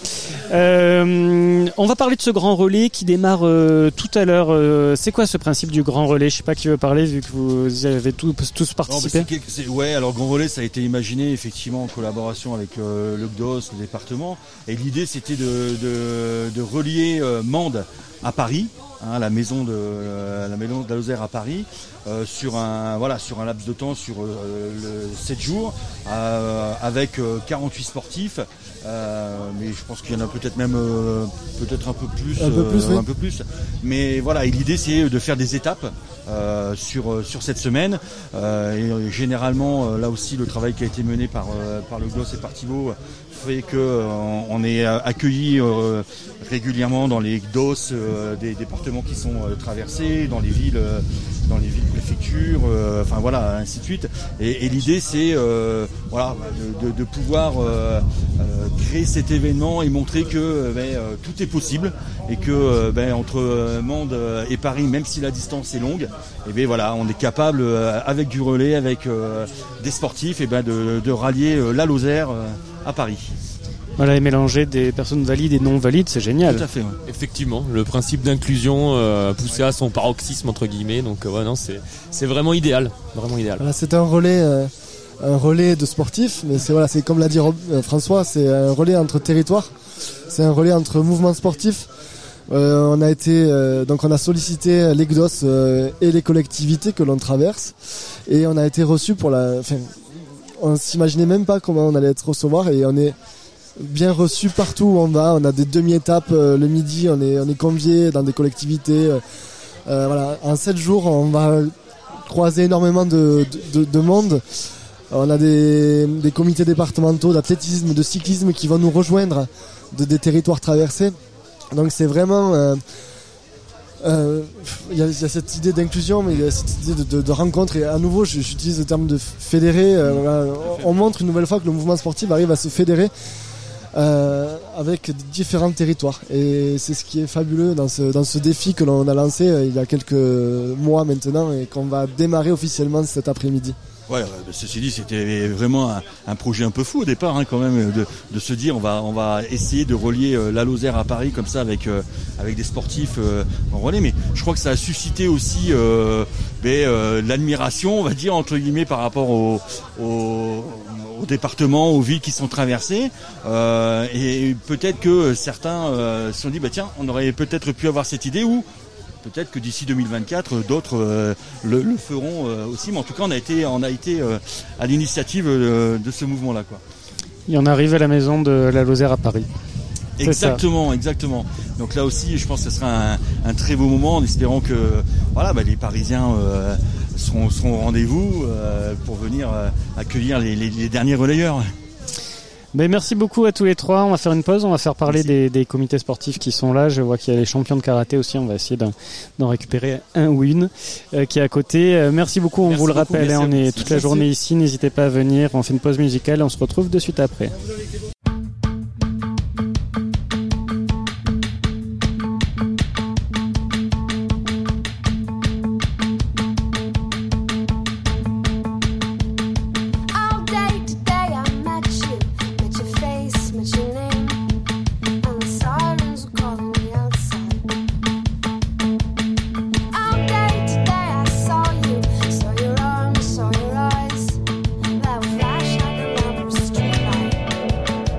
Euh, on va parler de ce grand relais qui démarre euh, tout à l'heure. Euh, c'est quoi ce principe du grand relais ? Je sais pas qui veut parler, vu que vous y avez tous, tous participé. Non, c'est, c'est, ouais, alors grand relais, ça a été imaginé effectivement en collaboration avec euh, le C D O S, le département. Et l'idée, c'était de, de, de relier euh, Mende à Paris. Hein, la maison de euh, la maison de la Lozère à Paris euh, sur un voilà sur un laps de temps sur euh, le sept jours euh, avec euh, quarante-huit sportifs euh, mais je pense qu'il y en a peut-être même euh, peut-être un peu plus un peu plus, euh, oui. un peu plus mais voilà et l'idée c'est de faire des étapes euh, sur sur cette semaine euh, et généralement euh, là aussi le travail qui a été mené par euh, par le G O S et par Thibaut fait que euh, on est accueilli euh, régulièrement dans les G D O S euh, des départements qui sont euh, traversés, dans les villes, euh, dans les villes préfectures, euh, enfin voilà, ainsi de suite. Et, et l'idée c'est euh, voilà de, de, de pouvoir euh, euh, créer cet événement et montrer que ben, euh, tout est possible et que euh, ben, entre euh, Mende et Paris, même si la distance est longue, et ben voilà, on est capable euh, avec du relais, avec euh, des sportifs, et ben de, de rallier euh, la Lozère euh, à Paris. Voilà, et mélanger des personnes valides et non valides, c'est génial. Tout à fait. Ouais. Effectivement, le principe d'inclusion euh, poussé à son paroxysme entre guillemets, donc euh, ouais, non, c'est c'est vraiment idéal, vraiment idéal. Voilà, c'est un relais, euh, un relais de sportifs, mais c'est voilà, c'est comme l'a dit Rob, euh, François, c'est un relais entre territoires, c'est un relais entre mouvements sportifs. Euh, on a été euh, donc on a sollicité les G D O S euh, et les collectivités que l'on traverse, et on a été reçus pour la, enfin, on s'imaginait même pas comment on allait être recevoir, et on est bien reçu partout où on va. On a des demi-étapes euh, le midi, on est on est conviés dans des collectivités. Euh, euh, voilà, en sept jours, on va croiser énormément de, de, de monde. On a des, des comités départementaux d'athlétisme, de cyclisme qui vont nous rejoindre de des territoires traversés. Donc c'est vraiment euh, euh, il y, a, y a cette idée d'inclusion, mais il y a cette idée de, de, de rencontre, et à nouveau j'utilise le terme de fédérer. Euh, voilà, on montre une nouvelle fois que le mouvement sportif arrive à se fédérer Euh, avec différents territoires, et c'est ce qui est fabuleux dans ce, dans ce défi que l'on a lancé euh, il y a quelques mois maintenant et qu'on va démarrer officiellement cet après-midi. Ouais, ceci dit, c'était vraiment un, un projet un peu fou au départ, hein, quand même, de, de se dire on va on va essayer de relier euh, la Lozère à Paris comme ça avec euh, avec des sportifs euh, en relais. Mais je crois que ça a suscité aussi euh, ben, euh, l'admiration, on va dire entre guillemets, par rapport au, au aux départements, aux villes qui sont traversées, euh, et peut-être que certains euh, se sont dit bah tiens, on aurait peut-être pu avoir cette idée, ou peut-être que d'ici deux mille vingt-quatre d'autres euh, le, le feront euh, aussi, mais en tout cas on a été on a été euh, à l'initiative euh, de ce mouvement là, quoi. Et on arrive à la maison de la Lozère à Paris. Exactement, exactement. Donc là aussi, je pense que ce sera un, un très beau moment, en espérant que voilà, bah, les Parisiens euh, seront, seront au rendez-vous euh, pour venir euh, accueillir les, les, les derniers relayeurs. Ben, merci beaucoup à tous les trois. On va faire une pause, on va faire parler des, des comités sportifs qui sont là. Je vois qu'il y a les champions de karaté aussi. On va essayer d'en, d'en récupérer un ou une euh, qui est à côté. Euh, merci beaucoup, on merci vous le beaucoup, rappelle. Hein, on est merci, toute merci. la journée ici. N'hésitez pas à venir. On fait une pause musicale et on se retrouve de suite après. Saw your eyes that flash like a rubber streetlight.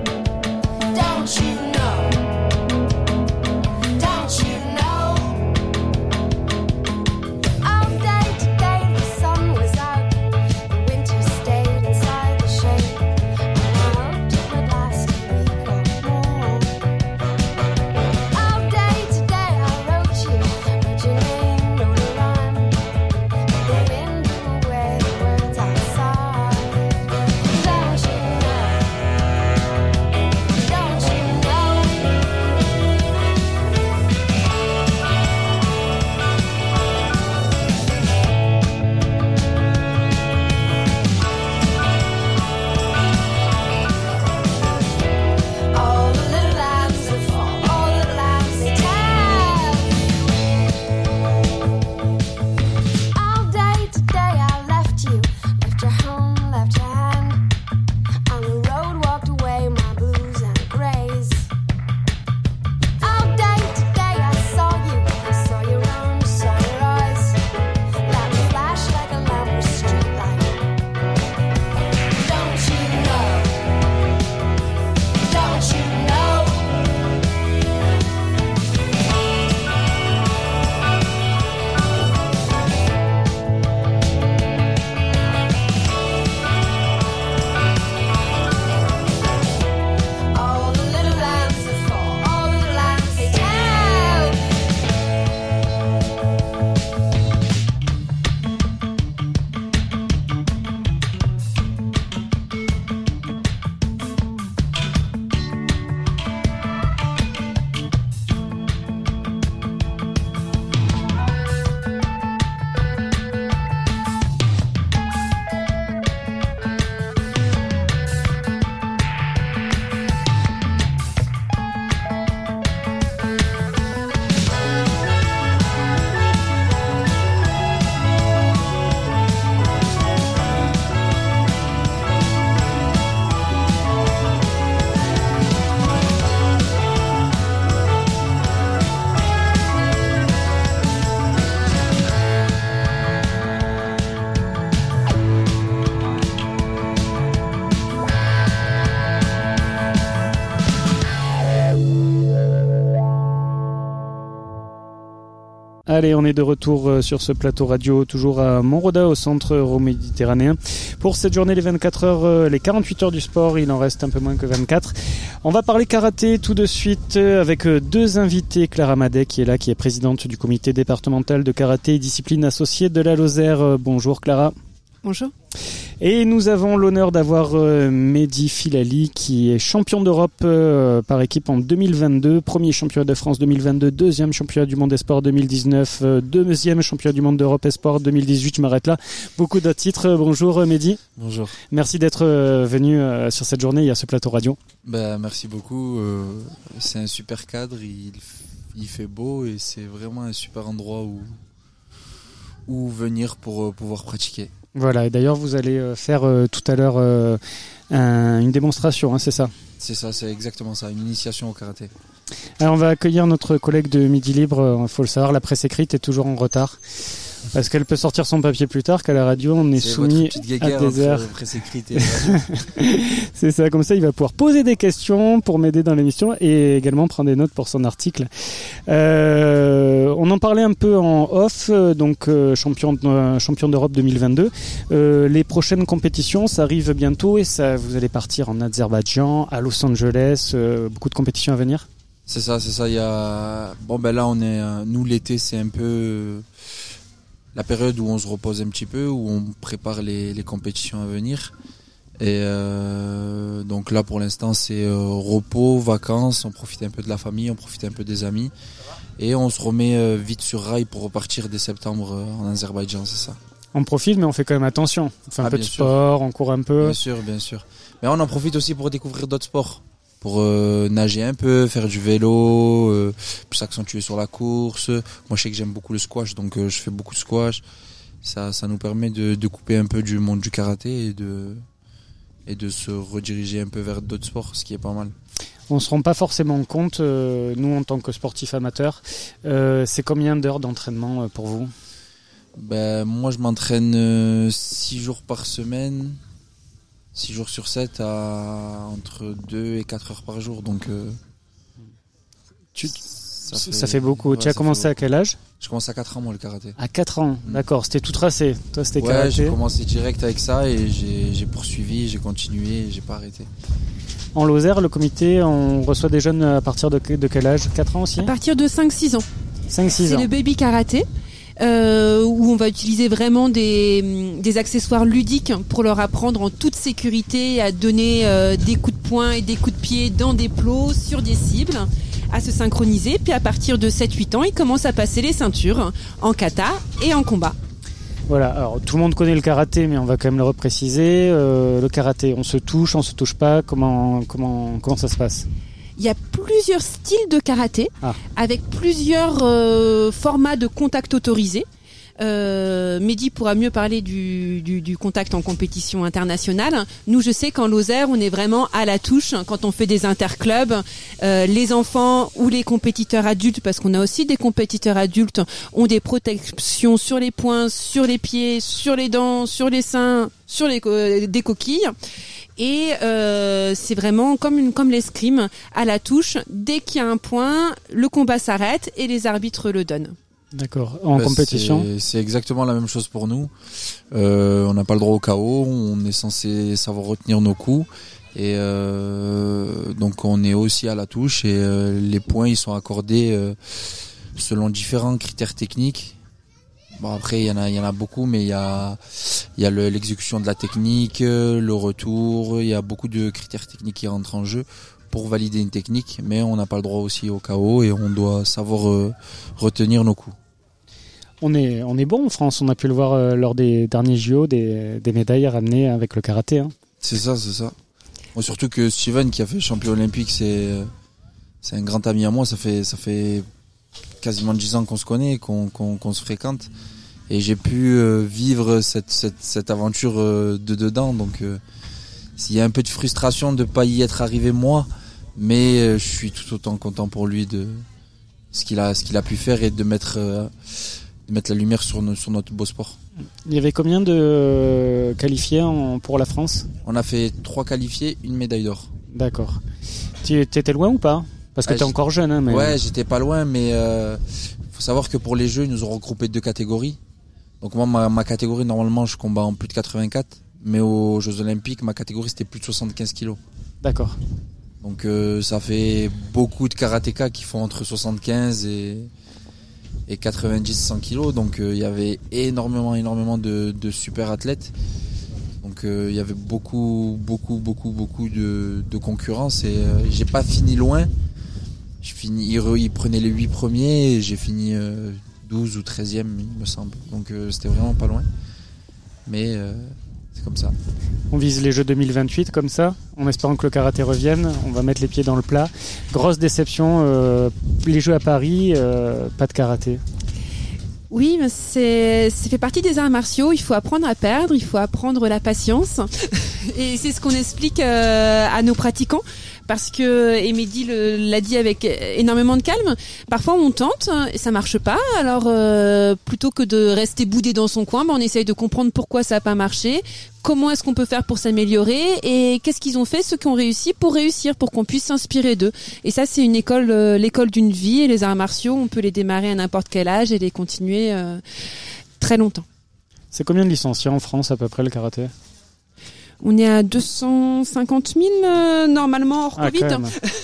Allez, on est de retour sur ce plateau radio, toujours à Montroda, au centre euro-méditerranéen. Pour cette journée, les vingt-quatre heures, les quarante-huit heures du sport, il en reste un peu moins que vingt-quatre. On va parler karaté tout de suite avec deux invités. Clara Madet qui est là, qui est présidente du comité départemental de karaté et discipline associée de la Lozère. Bonjour Clara. Bonjour. Et nous avons l'honneur d'avoir euh, Mehdi Filali qui est champion d'Europe euh, par équipe en deux mille vingt-deux, premier championnat de France deux mille vingt-deux, deuxième championnat du monde Esport deux mille dix-neuf, euh, deuxième championnat du monde d'Europe Esport deux mille dix-huit, je m'arrête là. Beaucoup d'autres titres. Bonjour Mehdi. Bonjour. Merci d'être euh, venu euh, sur cette journée et à ce plateau radio. Bah, merci beaucoup. Euh, c'est un super cadre, il, il fait beau et c'est vraiment un super endroit où, où venir pour euh, pouvoir pratiquer. Voilà, et d'ailleurs vous allez faire euh, tout à l'heure euh, un, une démonstration, hein, c'est ça ? C'est ça, c'est exactement ça, une initiation au karaté. Alors on va accueillir notre collègue de Midi Libre, il faut le savoir, la presse écrite est toujours en retard. Parce qu'elle peut sortir son papier plus tard qu'à la radio, on est c'est soumis à des heures. Presse écrite et c'est ça, comme ça il va pouvoir poser des questions pour m'aider dans l'émission et également prendre des notes pour son article. Euh, on en parlait un peu en off, donc euh, champion, euh, champion d'Europe deux mille vingt-deux. Euh, les prochaines compétitions, ça arrive bientôt et ça, vous allez partir en Azerbaïdjan, à Los Angeles, euh, beaucoup de compétitions à venir. C'est ça, c'est ça. Il y a bon ben là on est, nous l'été c'est un peu la période où on se repose un petit peu, où on prépare les, les compétitions à venir. Et euh, donc là, pour l'instant, c'est euh, repos, vacances, on profite un peu de la famille, on profite un peu des amis. Et on se remet euh, vite sur rail pour repartir dès septembre euh, en Azerbaïdjan, c'est ça. On profite, mais on fait quand même attention. On fait un ah, peu de sûr. sport, on court un peu. Bien sûr, bien sûr. Mais on en profite aussi pour découvrir d'autres sports. Pour euh, nager un peu, faire du vélo, euh, s'accentuer sur la course. Moi, je sais que j'aime beaucoup le squash, donc euh, je fais beaucoup de squash. Ça, ça nous permet de, de couper un peu du monde du karaté et de, et de se rediriger un peu vers d'autres sports, ce qui est pas mal. On se rend pas forcément compte, euh, nous en tant que sportifs amateurs, euh, c'est combien d'heures d'entraînement pour vous ? Ben, moi, je m'entraîne six jours par semaine. six jours sur sept à entre deux et quatre heures par jour, donc euh, tu, ça, ça, fait, fait beaucoup. Ouais, tu as commencé à quel âge ? Je commence à quatre ans moi le karaté. À quatre ans, mmh. D'accord, c'était tout tracé. Toi c'était ouais, karaté. J'ai commencé direct avec ça et j'ai, j'ai poursuivi, j'ai continué, et j'ai pas arrêté. En Lozère, le comité, on reçoit des jeunes à partir de, de quel âge ? quatre ans aussi ? À partir de cinq six ans. cinq six C'est ans. le baby karaté. Euh, où on va utiliser vraiment des, des accessoires ludiques pour leur apprendre en toute sécurité à donner euh, des coups de poing et des coups de pied dans des plots, sur des cibles, à se synchroniser. Puis à partir de sept huit ans, ils commencent à passer les ceintures en kata et en combat. Voilà, alors tout le monde connaît le karaté, mais on va quand même le repréciser. Euh, le karaté, on se touche, on se touche pas, comment, comment, comment ça se passe ? Il y a plusieurs styles de karaté, ah. avec plusieurs euh, formats de contact autorisés. Euh, Mehdi pourra mieux parler du, du, du contact en compétition internationale. Nous, je sais qu'en Lozère, on est vraiment à la touche quand on fait des interclubs. Euh, les enfants ou les compétiteurs adultes, parce qu'on a aussi des compétiteurs adultes, ont des protections sur les poings, sur les pieds, sur les dents, sur les seins, sur les euh, des coquilles. Et euh, c'est vraiment comme une comme l'escrime à la touche. Dès qu'il y a un point, le combat s'arrête et les arbitres le donnent. D'accord. En bah, compétition c'est, c'est exactement la même chose pour nous. Euh, on n'a pas le droit au K O. On est censé savoir retenir nos coups. Et euh, donc on est aussi à la touche. Et euh, les points ils sont accordés euh, selon différents critères techniques. Bon après il y en a il y en a beaucoup, mais il y a il y a le, l'exécution de la technique, le retour, il y a beaucoup de critères techniques qui rentrent en jeu pour valider une technique, mais on n'a pas le droit aussi au K O et on doit savoir euh, retenir nos coups. On est on est bon en France, on a pu le voir euh, lors des derniers J O, des des médailles ramenées avec le karaté. Hein. C'est ça, c'est ça. Bon, surtout que Steven qui a fait champion olympique, c'est c'est un grand ami à moi. Ça fait ça fait quasiment dix ans qu'on se connaît, qu'on qu'on, qu'on se fréquente. Et j'ai pu euh, vivre cette, cette, cette aventure euh, de dedans. Donc, euh, s'il y a un peu de frustration de ne pas y être arrivé moi, mais euh, je suis tout autant content pour lui de ce qu'il a, ce qu'il a pu faire et de mettre, euh, de mettre la lumière sur, nos, sur notre beau sport. Il y avait combien de qualifiés en, pour la France ? On a fait trois qualifiés, une médaille d'or. D'accord. Tu étais loin ou pas ? Parce que ah, tu es encore jeune. Hein, mais... Ouais, j'étais pas loin, mais... Euh, faut savoir que pour les Jeux, ils nous ont regroupé deux catégories. Donc moi, ma, ma catégorie, normalement, je combats en plus de quatre-vingt-quatre. Mais aux Jeux Olympiques, ma catégorie, c'était plus de soixante-quinze kilos. D'accord. Donc euh, ça fait beaucoup de karatékas qui font entre soixante-quinze et, et quatre-vingt-dix à cent kilos. Donc il euh, y avait énormément, énormément de, de super athlètes. Donc il euh, y avait beaucoup, beaucoup, beaucoup, beaucoup de, de concurrence. Et euh, j'ai pas fini loin. Je finis, ils, ils prenaient les huit premiers et j'ai fini euh, douze ou treizième, il me semble. Donc euh, c'était vraiment pas loin. Mais euh, c'est comme ça. On vise les Jeux deux mille vingt-huit comme ça, en espérant que le karaté revienne. On va mettre les pieds dans le plat. Grosse déception, euh, les Jeux à Paris, euh, pas de karaté. Oui, mais c'est, ça fait partie des arts martiaux. Il faut apprendre à perdre, il faut apprendre la patience. Et c'est ce qu'on explique euh, à nos pratiquants. Parce que, et Mehdi le, l'a dit avec énormément de calme, parfois on tente et ça marche pas. Alors euh, plutôt que de rester boudé dans son coin, ben, on essaye de comprendre pourquoi ça a pas marché, comment est-ce qu'on peut faire pour s'améliorer et qu'est-ce qu'ils ont fait, ceux qui ont réussi pour réussir, pour qu'on puisse s'inspirer d'eux. Et ça, c'est une école, euh, l'école d'une vie. Et les arts martiaux, on peut les démarrer à n'importe quel âge et les continuer euh, très longtemps. C'est combien de licenciés en France à peu près le karaté ? On est à deux cent cinquante mille euh, normalement hors ah, Covid.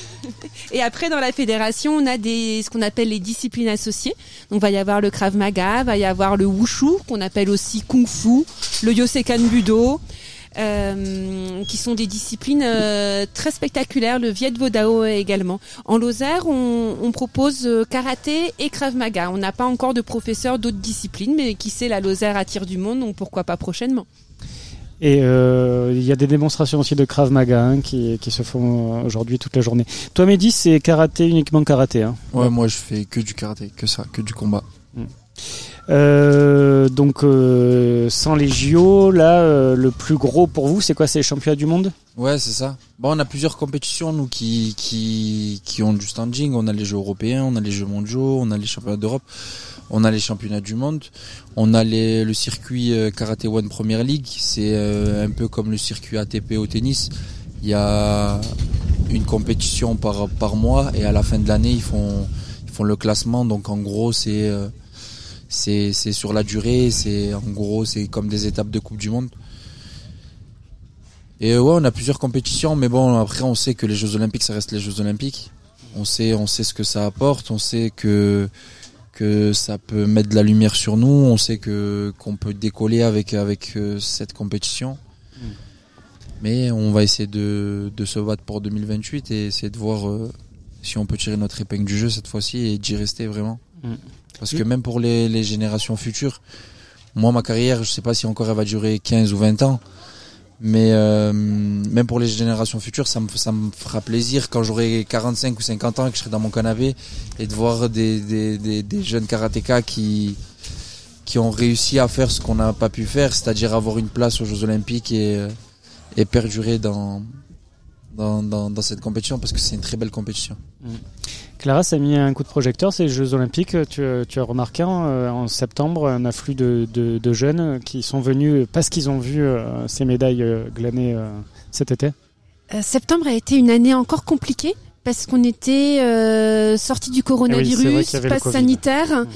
Et après, dans la fédération, on a des ce qu'on appelle les disciplines associées. Donc, va y avoir le Krav Maga, va y avoir le Wushu, qu'on appelle aussi Kung Fu, le Yosekan Budo, euh, qui sont des disciplines euh, très spectaculaires. Le Viet Vo Dao également. En Lozère, on, on propose karaté et Krav Maga. On n'a pas encore de professeurs d'autres disciplines, mais qui sait, la Lozère attire du monde, donc pourquoi pas prochainement. Et il euh, y a des démonstrations aussi de Krav Maga hein, qui, qui se font aujourd'hui toute la journée. Toi, Mehdi, c'est karaté, uniquement karaté. Hein. Ouais, ouais, moi je fais que du karaté, que ça, que du combat. Mmh. Euh, donc, euh, sans les J O, là, euh, le plus gros pour vous, c'est quoi ? C'est les championnats du monde ? Ouais, c'est ça. Bon, on a plusieurs compétitions, nous, qui, qui, qui ont du standing. On a les Jeux européens, on a les Jeux mondiaux, on a les championnats d'Europe. On a les championnats du monde, on a les, le circuit euh, Karate One Premier League, c'est euh, un peu comme le circuit A T P au tennis. Il y a une compétition par par mois et à la fin de l'année ils font ils font le classement. Donc en gros c'est euh, c'est c'est sur la durée, c'est en gros c'est comme des étapes de Coupe du Monde. Et ouais, on a plusieurs compétitions, mais bon après on sait que les Jeux Olympiques ça reste les Jeux Olympiques. On sait on sait ce que ça apporte, on sait que que ça peut mettre de la lumière sur nous, on sait que qu'on peut décoller avec avec euh, cette compétition. Mmh. Mais on va essayer de de se battre pour deux mille vingt-huit et essayer de voir euh, si on peut tirer notre épingle du jeu cette fois-ci et d'y rester vraiment. Mmh. Parce que même pour les les générations futures, moi ma carrière, je sais pas si encore elle va durer quinze ou vingt ans. Mais euh, même pour les générations futures, ça me ça me fera plaisir quand j'aurai quarante-cinq ou cinquante ans et que je serai dans mon canapé et de voir des des des, des jeunes karatékas qui qui ont réussi à faire ce qu'on n'a pas pu faire, c'est-à-dire avoir une place aux Jeux Olympiques et et perdurer dans dans dans, dans cette compétition parce que c'est une très belle compétition. Mmh. Clara, ça a mis un coup de projecteur ces Jeux Olympiques. Tu, tu as remarqué hein, en septembre un afflux de, de, de jeunes qui sont venus parce qu'ils ont vu euh, ces médailles euh, glanées euh, cet été. Euh, septembre a été une année encore compliquée parce qu'on était euh, sortis du coronavirus, oui, passe sanitaire. Mmh.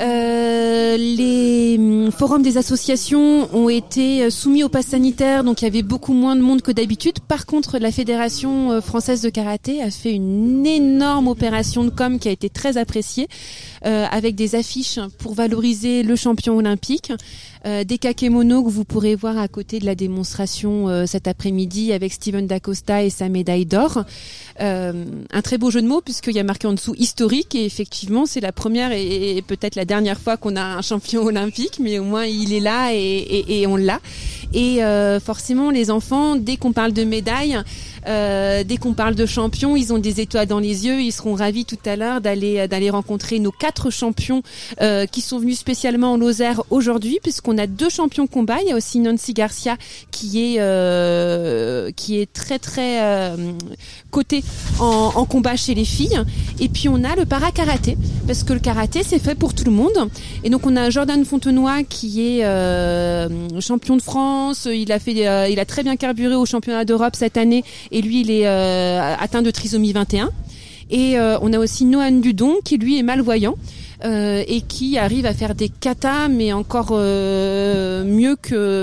Euh, les forums des associations ont été soumis au pass sanitaire, donc il y avait beaucoup moins de monde que d'habitude. Par contre, la Fédération française de karaté a fait une énorme opération de com qui a été très appréciée, euh, avec des affiches pour valoriser le champion olympique, euh, des kakémonos que vous pourrez voir à côté de la démonstration euh, cet après-midi avec Steven D'Acosta et sa médaille d'or. Euh, un très beau jeu de mots puisqu'il y a marqué en dessous historique et effectivement c'est la première et, et peut-être la dernière fois qu'on a un champion olympique, mais au moins il est là et, et, et on l'a. Et euh, forcément les enfants, dès qu'on parle de médailles, euh, dès qu'on parle de champions, ils ont des étoiles dans les yeux. Ils seront ravis tout à l'heure d'aller d'aller rencontrer nos quatre champions euh, qui sont venus spécialement en Lozère aujourd'hui, puisqu'on a deux champions combat. Il y a aussi Nancy Garcia qui est euh, qui est très très euh, cotée en, en combat chez les filles. Et puis on a le para-karaté, parce que le karaté c'est fait pour tout le monde. Et donc on a Jordan Fontenoy qui est euh, champion de France. Il a fait, euh, il a très bien carburé au championnat d'Europe cette année. Et lui, il est euh, atteint de trisomie vingt et un. Et euh, on a aussi Nohan Dudon qui lui est malvoyant. euh, et qui arrive à faire des katas, mais encore euh, mieux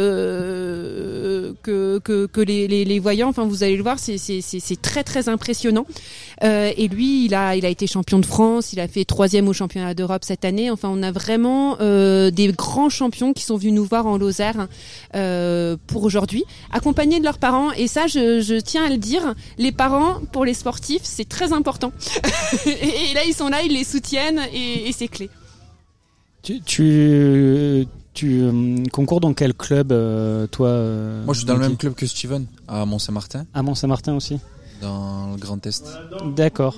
que que que, que les, les, les voyants. Enfin, vous allez le voir, c'est c'est c'est, c'est très très impressionnant. Euh, et lui, il a il a été champion de France, il a fait troisième au championnat d'Europe cette année. Enfin, on a vraiment euh, des grands champions qui sont venus nous voir en Lozère euh, pour aujourd'hui, accompagnés de leurs parents. Et ça, je, je tiens à le dire, les parents pour les sportifs, c'est très important. et, et là, ils sont là, ils les soutiennent et, et c'est clé. Tu, tu, tu euh, concours dans quel club, euh, toi euh, Moi, je suis dans le Niki même club que Steven, à Mont-Saint-Martin, À Mont-Saint-Martin aussi. dans le Grand Est. D'accord.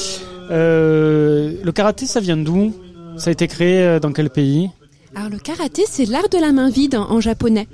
Euh, le karaté, ça vient d'où? Ça a été créé dans quel pays? Alors le karaté, c'est l'art de la main vide en, en japonais.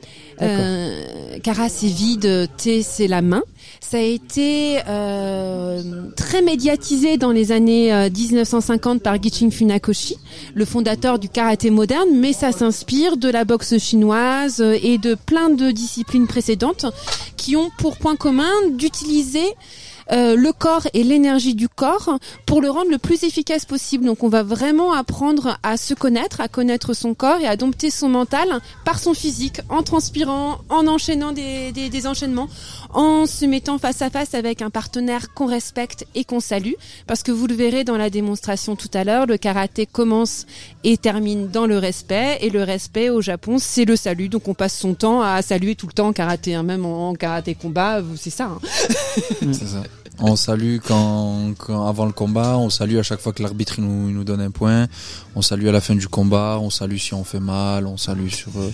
Euh, kara c'est vide, te c'est la main. Ça a été euh, très médiatisé dans les années euh, dix-neuf cent cinquante par Gichin Funakoshi, le fondateur du karaté moderne, mais ça s'inspire de la boxe chinoise et de plein de disciplines précédentes qui ont pour point commun d'utiliser Euh, le corps et l'énergie du corps pour le rendre le plus efficace possible. Donc on va vraiment apprendre à se connaître, à connaître son corps et à dompter son mental par son physique, en transpirant, en enchaînant des, des, des enchaînements, en se mettant face à face avec un partenaire qu'on respecte et qu'on salue. Parce que vous le verrez dans la démonstration tout à l'heure, le karaté commence et termine dans le respect. Et le respect au Japon, c'est le salut. Donc on passe son temps à saluer tout le temps en karaté, hein. Même en, en karaté combat, c'est ça. Hein. C'est ça. On salue quand, quand avant le combat, on salue à chaque fois que l'arbitre il nous, il nous donne un point, on salue à la fin du combat, on salue si on fait mal, on salue sur... Euh...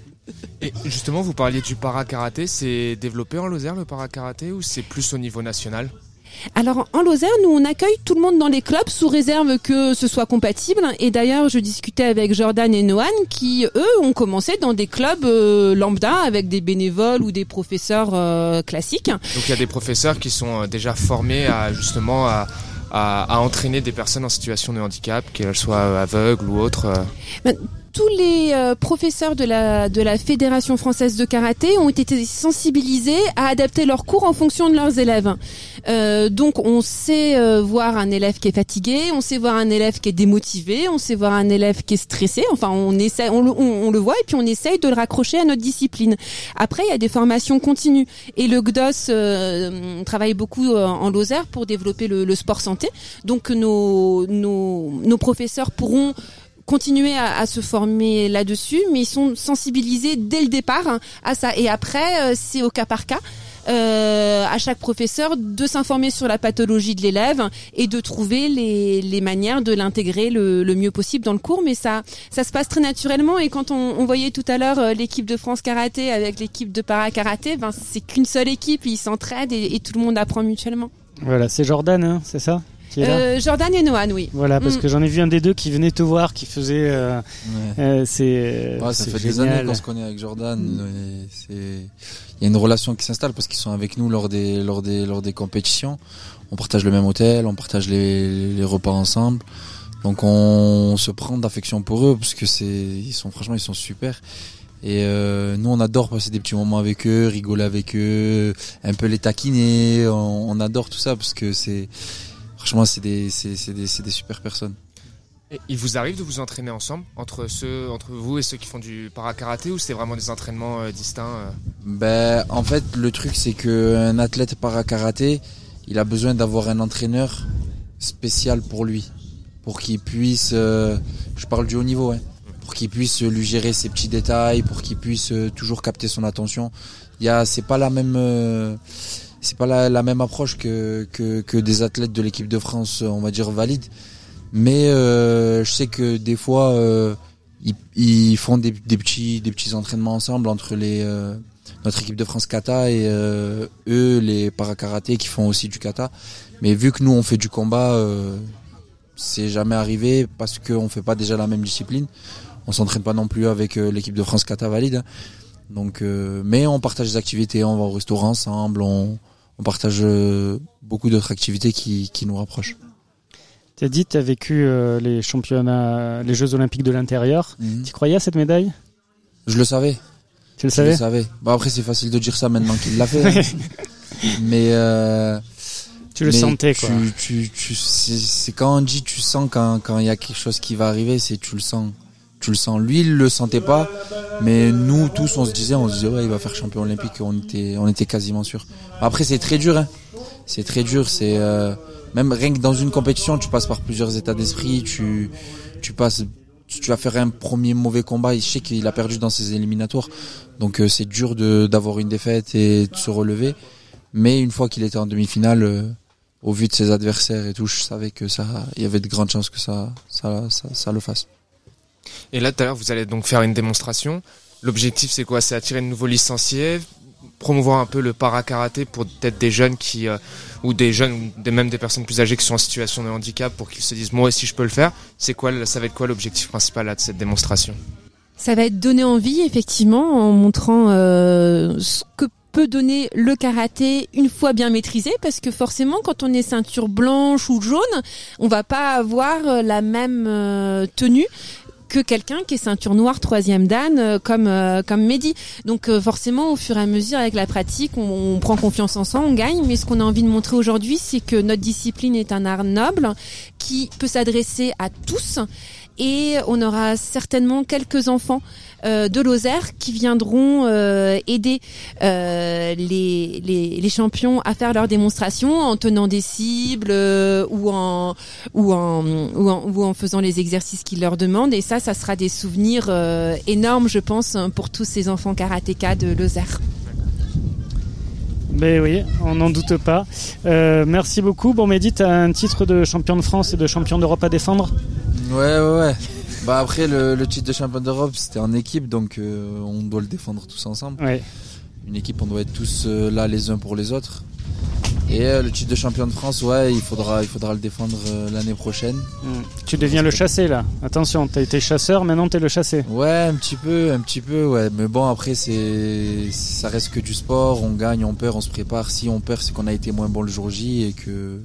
Et justement, vous parliez du para-karaté, c'est développé en Lozère le para-karaté ou c'est plus au niveau national ? Alors en Lozère, nous on accueille tout le monde dans les clubs sous réserve que ce soit compatible. Et d'ailleurs, je discutais avec Jordan et Noan qui, eux, ont commencé dans des clubs euh, lambda avec des bénévoles ou des professeurs euh, classiques. Donc il y a des professeurs qui sont déjà formés à justement à, à, à entraîner des personnes en situation de handicap, qu'elles soient aveugles ou autres. Ben, tous les euh, professeurs de la de la Fédération française de karaté ont été sensibilisés à adapter leurs cours en fonction de leurs élèves. Euh, donc on sait euh, voir un élève qui est fatigué, on sait voir un élève qui est démotivé, on sait voir un élève qui est stressé. Enfin, on essaie, on le, on, on le voit et puis on essaye de le raccrocher à notre discipline. Après, il y a des formations continues et le G D O S euh, travaille beaucoup euh, en Lozère pour développer le, le sport santé. Donc nos nos nos professeurs pourront continuer à, à se former là-dessus, mais ils sont sensibilisés dès le départ hein, à ça. Et après, euh, c'est au cas par cas. Euh, à chaque professeur de s'informer sur la pathologie de l'élève et de trouver les, les manières de l'intégrer le, le mieux possible dans le cours. Mais ça, ça se passe très naturellement. Et quand on, on voyait tout à l'heure euh, l'équipe de France Karaté avec l'équipe de Para Karaté, ben c'est qu'une seule équipe, ils s'entraident et, et tout le monde apprend mutuellement. Voilà, c'est Jordan, hein, c'est ça? Euh, Jordan et Noan, oui. Voilà, parce mm. que j'en ai vu un des deux qui venait te voir, qui faisait. Euh, ouais. euh, c'est. Ouais, ça c'est fait génial. des années qu'on se connaît avec Jordan. Mm. C'est, il y a une relation qui s'installe parce qu'ils sont avec nous lors des, lors des, lors des compétitions. On partage le même hôtel, on partage les, les repas ensemble. Donc on se prend d'affection pour eux parce que c'est, ils sont franchement, ils sont super. Et euh, nous, on adore passer des petits moments avec eux, rigoler avec eux, un peu les taquiner. On, on adore tout ça parce que c'est franchement, c'est des, c'est, c'est des, c'est des super personnes. Et il vous arrive de vous entraîner ensemble entre ceux, entre vous et ceux qui font du para-karaté ou c'est vraiment des entraînements euh, distincts euh... Ben, en fait, le truc, c'est qu'un athlète para-karaté, il a besoin d'avoir un entraîneur spécial pour lui, pour qu'il puisse, euh, je parle du haut niveau, hein, pour qu'il puisse lui gérer ses petits détails, pour qu'il puisse euh, toujours capter son attention. Il y a, c'est pas la même. Euh, C'est pas la, la même approche que, que, que des athlètes de l'équipe de France, on va dire valides. Mais euh, je sais que des fois, euh, ils, ils font des, des petits, des petits entraînements ensemble entre les euh, notre équipe de France kata et euh, eux, les para-karaté qui font aussi du kata. Mais vu que nous on fait du combat, euh, c'est jamais arrivé parce qu'on fait pas déjà la même discipline. On s'entraîne pas non plus avec euh, l'équipe de France kata valide. Donc, euh, mais on partage des activités, on va au restaurant ensemble, on On partage beaucoup d'autres activités qui, qui nous rapprochent. Tu as dit que tu as vécu euh, les championnats, les Jeux Olympiques de l'intérieur. Mmh. Tu croyais à cette médaille? Je le savais. Tu le Je savais? le savais. Bon, après, c'est facile de dire ça maintenant qu'il l'a fait. Hein. Mais euh, Tu le mais sentais, quoi. Tu, tu, tu, c'est, c'est quand on dit tu sens quand, quand il y a quelque chose qui va arriver, c'est tu le sens. Tu le sens. Lui, il le sentait pas, mais nous tous, on se disait, on se disait, ouais, il va faire champion olympique. On était, on était quasiment sûr. Après, c'est très dur, hein. C'est très dur. C'est euh, même rien que dans une compétition, tu passes par plusieurs états d'esprit. Tu, tu passes, tu vas faire un premier mauvais combat. Je sais qu'il a perdu dans ses éliminatoires, donc euh, c'est dur de d'avoir une défaite et de se relever. Mais une fois qu'il était en demi-finale. Euh, Au vu de ses adversaires et tout, je savais que ça, il y avait de grandes chances que ça, ça, ça, ça le fasse. Et là, tout à l'heure, vous allez donc faire une démonstration. L'objectif, c'est quoi? C'est attirer de nouveaux licenciés, promouvoir un peu le para-karaté pour peut-être des jeunes qui, euh, ou des jeunes, ou des, même des personnes plus âgées qui sont en situation de handicap pour qu'ils se disent, moi aussi, je peux le faire. C'est quoi, ça va être quoi l'objectif principal là, de cette démonstration? Ça va être donner envie, effectivement, en montrant euh, ce que peut donner le karaté une fois bien maîtrisé, parce que forcément quand on est ceinture blanche ou jaune, on va pas avoir la même euh, tenue que quelqu'un qui est ceinture noire troisième dan euh, comme euh, comme Mehdi. Donc euh, forcément au fur et à mesure avec la pratique on, on prend confiance en soi, on gagne. Mais ce qu'on a envie de montrer aujourd'hui, c'est que notre discipline est un art noble qui peut s'adresser à tous. Et on aura certainement quelques enfants euh, de Lozère qui viendront euh, aider euh, les, les, les champions à faire leurs démonstrations en tenant des cibles euh, ou, en, ou, en, ou, en, ou en faisant les exercices qu'ils leur demandent. Et ça, ça sera des souvenirs euh, énormes, je pense, pour tous ces enfants karatékas de Lozère. Ben oui, on n'en doute pas. Euh, merci beaucoup. Bon, Mehdi, tu as un titre de champion de France et de champion d'Europe à défendre ? Ouais, ouais, ouais. Bah après, le, le titre de champion d'Europe, c'était en équipe, donc euh, on doit le défendre tous ensemble. Ouais. Une équipe, on doit être tous euh, là les uns pour les autres. Et euh, le titre de champion de France, ouais, il faudra, il faudra le défendre euh, l'année prochaine. Mmh. Tu deviens le chassé là. Attention, t'as été chasseur, maintenant t'es le chassé. Ouais, un petit peu, un petit peu, ouais. Mais bon, après, c'est, ça reste que du sport. On gagne, on perd, on se prépare. Si on perd, c'est qu'on a été moins bon le jour J et que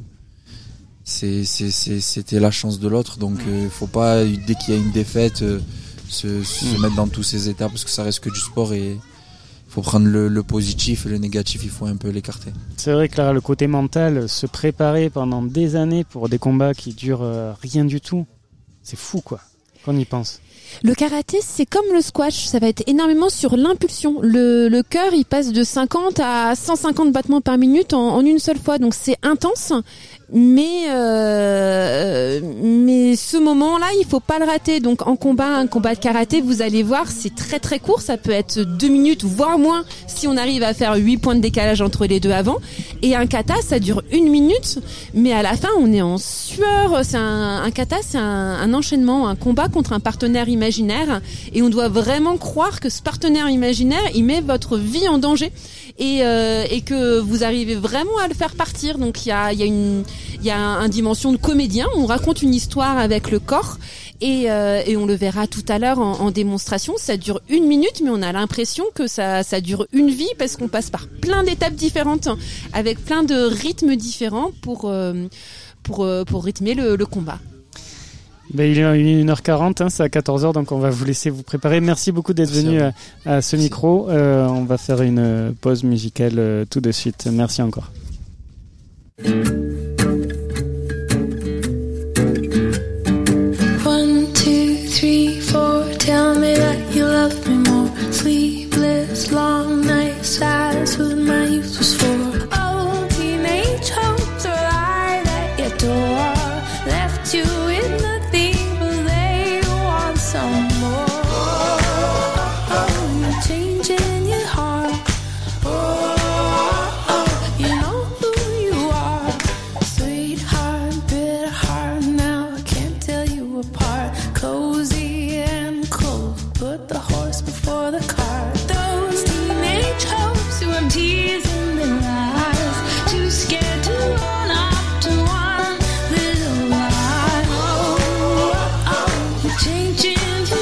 c'est, c'est, c'est, c'était la chance de l'autre. Donc, euh, faut pas, dès qu'il y a une défaite, euh, se, se mmh. mettre dans tous ces états parce que ça reste que du sport et faut prendre le, le positif et le négatif, il faut un peu l'écarter. C'est vrai que là, le côté mental, se préparer pendant des années pour des combats qui durent euh, rien du tout, c'est fou quoi, qu'on y pense. Le karaté, c'est comme le squash, ça va être énormément sur l'impulsion. Le, le cœur, il passe de cinquante à cent cinquante battements par minute en, en une seule fois, donc c'est intense. Mais euh, mais ce moment-là, il faut pas le rater. Donc en combat, un combat de karaté, vous allez voir, c'est très très court. Ça peut être deux minutes, voire moins, si on arrive à faire huit points de décalage entre les deux avant. Et un kata, ça dure une minute, mais à la fin, on est en sueur. C'est un, un kata, c'est un, un enchaînement, un combat contre un partenaire imaginaire, et on doit vraiment croire que ce partenaire imaginaire, il met votre vie en danger. Et, euh, et que vous arrivez vraiment à le faire partir. Donc il y a, y a une, il y a un, un dimension de comédien. On raconte une histoire avec le corps et, euh, et on le verra tout à l'heure en, en démonstration. Ça dure une minute, mais on a l'impression que ça, ça dure une vie parce qu'on passe par plein d'étapes différentes, avec plein de rythmes différents pour, euh, pour, euh, pour rythmer le, le combat. Ben, il est une heure quarante, hein, c'est à quatorze heures, donc on va vous laisser vous préparer. Merci beaucoup d'être Merci venu à, à, à ce Merci. micro. Euh, on va faire une pause musicale euh, tout de suite. Merci encore. One, two, three, four, tell me that you love me more. Sleepless, long nights, that's what my youth was for. Oh, teenage hopes are lied at your door. Left you in the some more. Oh, oh, you're changing your heart. Oh, oh, you know who you are. Sweetheart, bitter heart, now I can't tell you apart. Cozy and cold, put the horse before the cart. Those teenage hopes who I'm teasing their eyes, too scared to run up to one little lie. Oh, oh, you're changing.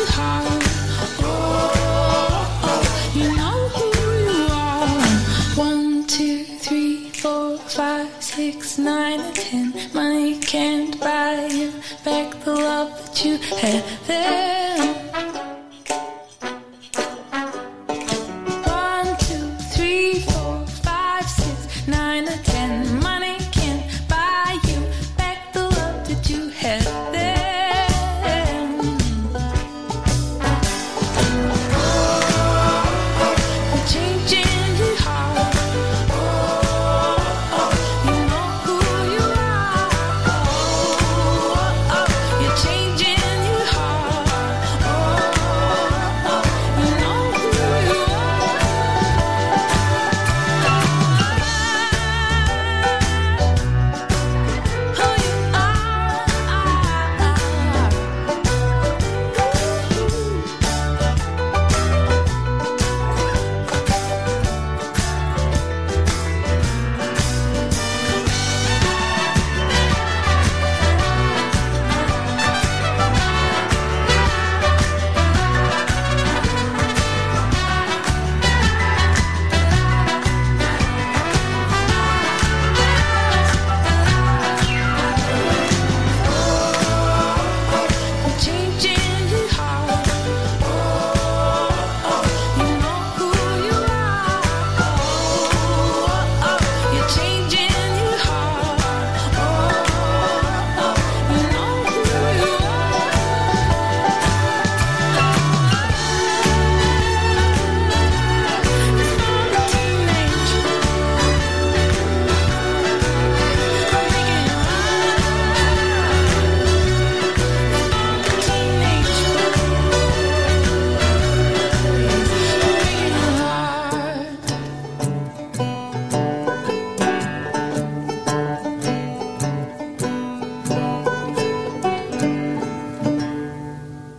Six, nine, and ten. Money can't buy you back the love that you had then.